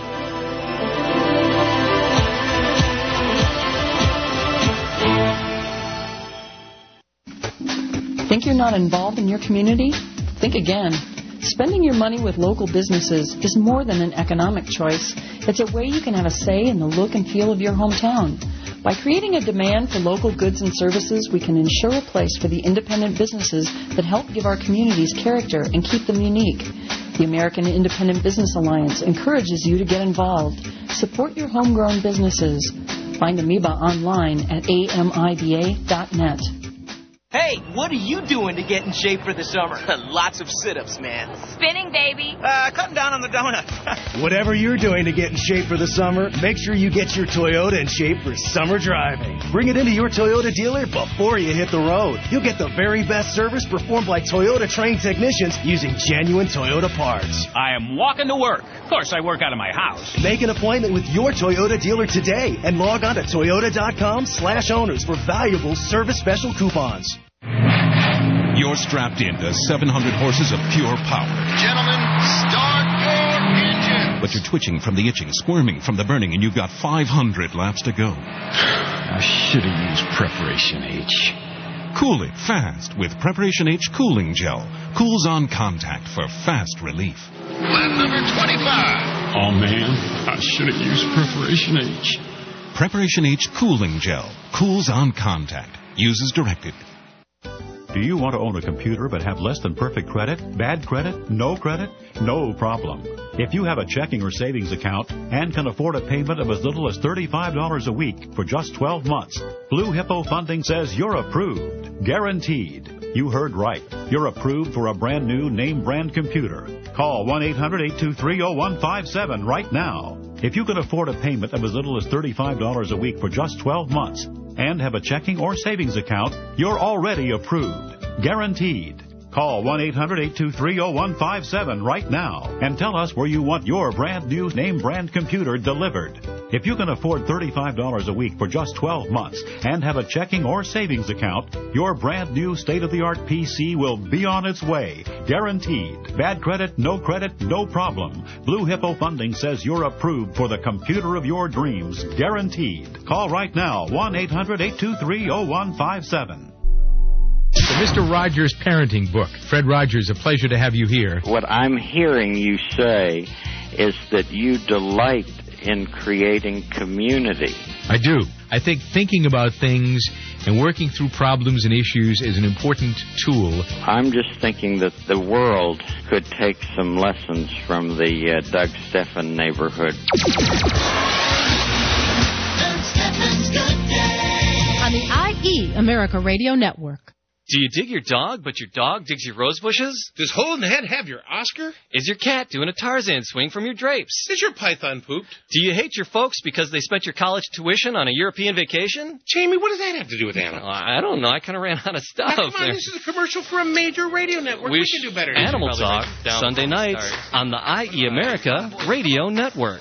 Think you're not involved in your community? Think again. Spending your money with local businesses is more than an economic choice. It's a way you can have a say in the look and feel of your hometown. By creating a demand for local goods and services, we can ensure a place for the independent businesses that help give our communities character and keep them unique. The American Independent Business Alliance encourages you to get involved. Support your homegrown businesses. Find Amoeba online at A M I B A dot net. Hey, what are you doing to get in shape for the summer? Lots of sit-ups, man. Spinning, baby. Uh, cutting down on the donut. Whatever you're doing to get in shape for the summer, make sure you get your Toyota in shape for summer driving. Bring it into your Toyota dealer before you hit the road. You'll get the very best service performed by Toyota-trained technicians using genuine Toyota parts. I am walking to work. Of course, I work out of my house. Make an appointment with your Toyota dealer today and log on to toyota.com slash owners for valuable service special coupons. You're strapped into seven hundred horses of pure power. Gentlemen, start your engine. But you're twitching from the itching, squirming from the burning, and you've got five hundred laps to go. I should have used Preparation H. Cool it fast with Preparation H Cooling Gel. Cools on contact for fast relief. Lap number twenty-five. Oh, man, I should have used Preparation H. Preparation H Cooling Gel. Cools on contact. Use as directed. Do you want to own a computer but have less than perfect credit? Bad credit? No credit? No problem. If you have a checking or savings account and can afford a payment of as little as thirty-five dollars a week for just twelve months, Blue Hippo Funding says you're approved. Guaranteed. You heard right. You're approved for a brand new name brand computer. Call one eight hundred eight two three oh one five seven right now. If you can afford a payment of as little as thirty-five dollars a week for just twelve months and have a checking or savings account, you're already approved. Guaranteed. Call one eight hundred eight two three oh one five seven right now and tell us where you want your brand new name brand computer delivered. If you can afford thirty-five dollars a week for just twelve months and have a checking or savings account, your brand new state-of-the-art P C will be on its way. Guaranteed. Bad credit, no credit, no problem. Blue Hippo Funding says you're approved for the computer of your dreams. Guaranteed. Call right now, one eight hundred eight two three oh one five seven. The Mister Rogers Parenting Book. Fred Rogers, a pleasure to have you here. What I'm hearing you say is that you delight in creating community. I do. I think thinking about things and working through problems and issues is an important tool. I'm just thinking that the world could take some lessons from the uh, Doug Stephan neighborhood. On the I E America Radio Network. Do you dig your dog, but your dog digs your rose bushes? Does Hole in the Head have your Oscar? Is your cat doing a Tarzan swing from your drapes? Is your python pooped? Do you hate your folks because they spent your college tuition on a European vacation? Jamie, what does that have to do with animals? Well, I don't know. I kind of ran out of stuff. Now, come on, this is a commercial for a major radio network. We, we can do better. Animal Talk, Sunday nights on the I E America Radio Network.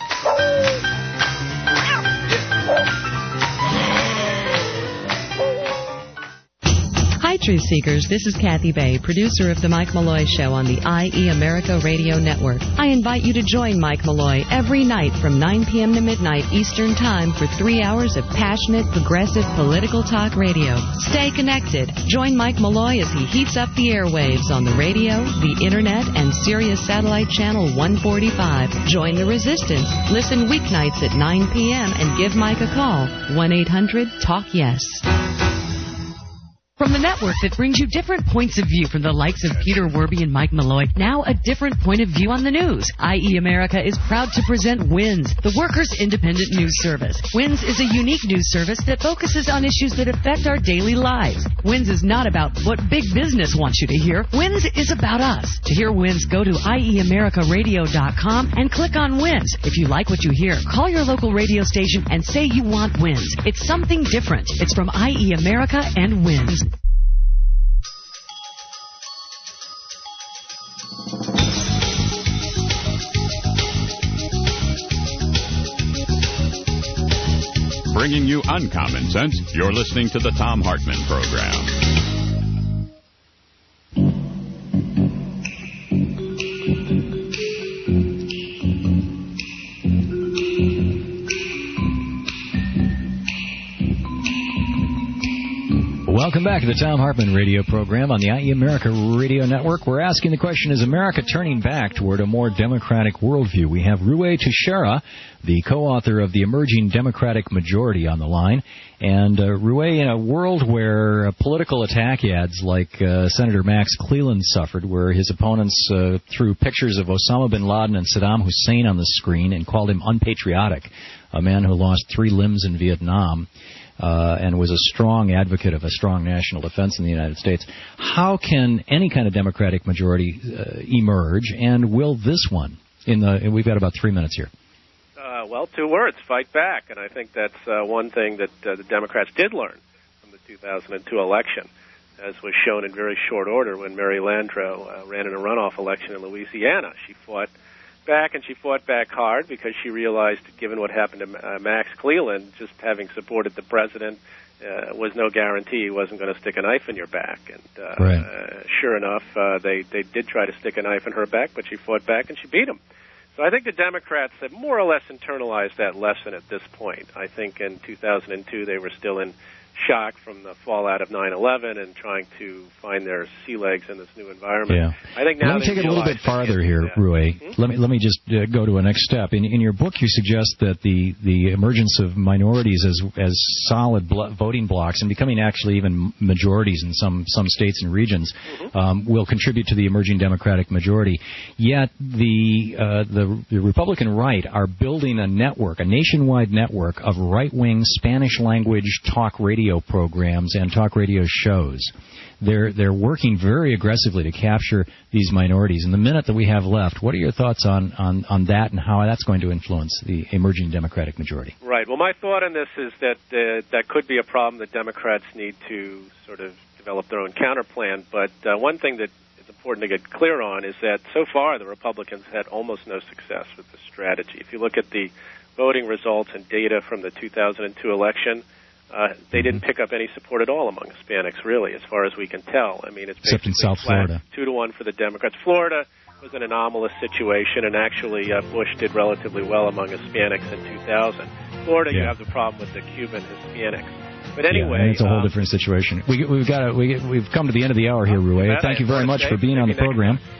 Hi, Truth Seekers. This is Kathy Bay, producer of The Mike Malloy Show on the I E America Radio Network. I invite you to join Mike Malloy every night from nine p.m. to midnight Eastern Time for three hours of passionate, progressive political talk radio. Stay connected. Join Mike Malloy as he heats up the airwaves on the radio, the Internet, and Sirius Satellite Channel one forty-five. Join the resistance. Listen weeknights at nine p.m. and give Mike a call. one eight hundred talk yes. From the network that brings you different points of view from the likes of Peter Werby and Mike Malloy, now a different point of view on the news. I E America is proud to present WINS, the Workers' Independent News Service. WINS is a unique news service that focuses on issues that affect our daily lives. WINS is not about what big business wants you to hear. WINS is about us. To hear WINS, go to I E America Radio dot com and click on WINS. If you like what you hear, call your local radio station and say you want WINS. It's something different. It's from I E America and WINS. Bringing you uncommon sense, you're listening to the Thom Hartmann Program. Welcome back to the Thom Hartmann Radio Program on the I E America Radio Network. We're asking the question, is America turning back toward a more democratic worldview? We have Ruwais Teixeira, the co-author of The Emerging Democratic Majority, on the line. And uh, Ruwais, in a world where uh, political attack ads like uh, Senator Max Cleland suffered, where his opponents uh, threw pictures of Osama bin Laden and Saddam Hussein on the screen and called him unpatriotic, a man who lost three limbs in Vietnam, Uh, and was a strong advocate of a strong national defense in the United States. How can any kind of Democratic majority uh, emerge, and will this one? In the we've got about three minutes here. Uh, well, two words: fight back. And I think that's uh, one thing that uh, the Democrats did learn from the two thousand two election, as was shown in very short order when Mary Landrieu uh, ran in a runoff election in Louisiana. She fought back, and she fought back hard because she realized, given what happened to uh, Max Cleland, just having supported the president uh, was no guarantee he wasn't going to stick a knife in your back. And uh, right. uh, sure enough, uh, they, they did try to stick a knife in her back, but she fought back and she beat him. So I think the Democrats have more or less internalized that lesson at this point. I think in two thousand two they were still in shock from the fallout of nine eleven and trying to find their sea legs in this new environment. Yeah. I think now let me take it a little bit farther here, yeah. Ruwais. Mm-hmm. Let me let me just uh, go to a next step. In in your book, you suggest that the the emergence of minorities as as solid blo- voting blocks and becoming actually even majorities in some some states and regions mm-hmm. um, will contribute to the emerging Democratic majority. Yet the uh, the, the Republican right are building a network, a nationwide network of right-wing Spanish language talk radio programs and talk radio shows. They're they're working very aggressively to capture these minorities. In the minute that we have left, what are your thoughts on, on, on that and how that's going to influence the emerging Democratic majority? Right. Well, my thought on this is that uh, that could be a problem that Democrats need to sort of develop their own counterplan. But uh, one thing that is important to get clear on is that so far the Republicans had almost no success with this strategy. If you look at the voting results and data from the two thousand two election, Uh, they didn't pick up any support at all among Hispanics, really, as far as we can tell. I mean, it's except in South flat, Florida, two to one for the Democrats. Florida was an anomalous situation, and actually uh, Bush did relatively well among Hispanics in two thousand. Florida, yeah. You have the problem with the Cuban Hispanics. But anyway, yeah, it's a whole um, different situation. We, we've got a, we, we've come to the end of the hour here, Ruwais. Thank you very much for being on the program.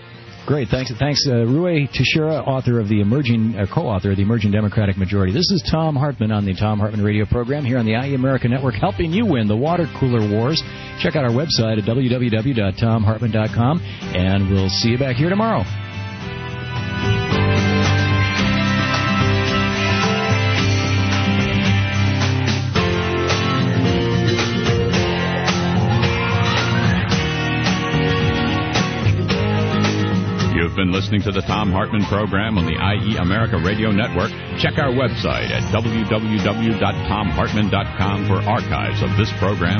Great. Thanks, thanks, uh, Rui Teixeira, author of the emerging, uh, co-author of the Emerging Democratic Majority. This is Thom Hartmann on the Thom Hartmann Radio program here on the I E America Network, helping you win the water cooler wars. Check out our website at w w w dot thom hartmann dot com, and we'll see you back here tomorrow. You've been listening to the Thom Hartmann program on the I E America Radio Network. Check our website at w w w dot thom hartmann dot com for archives of this program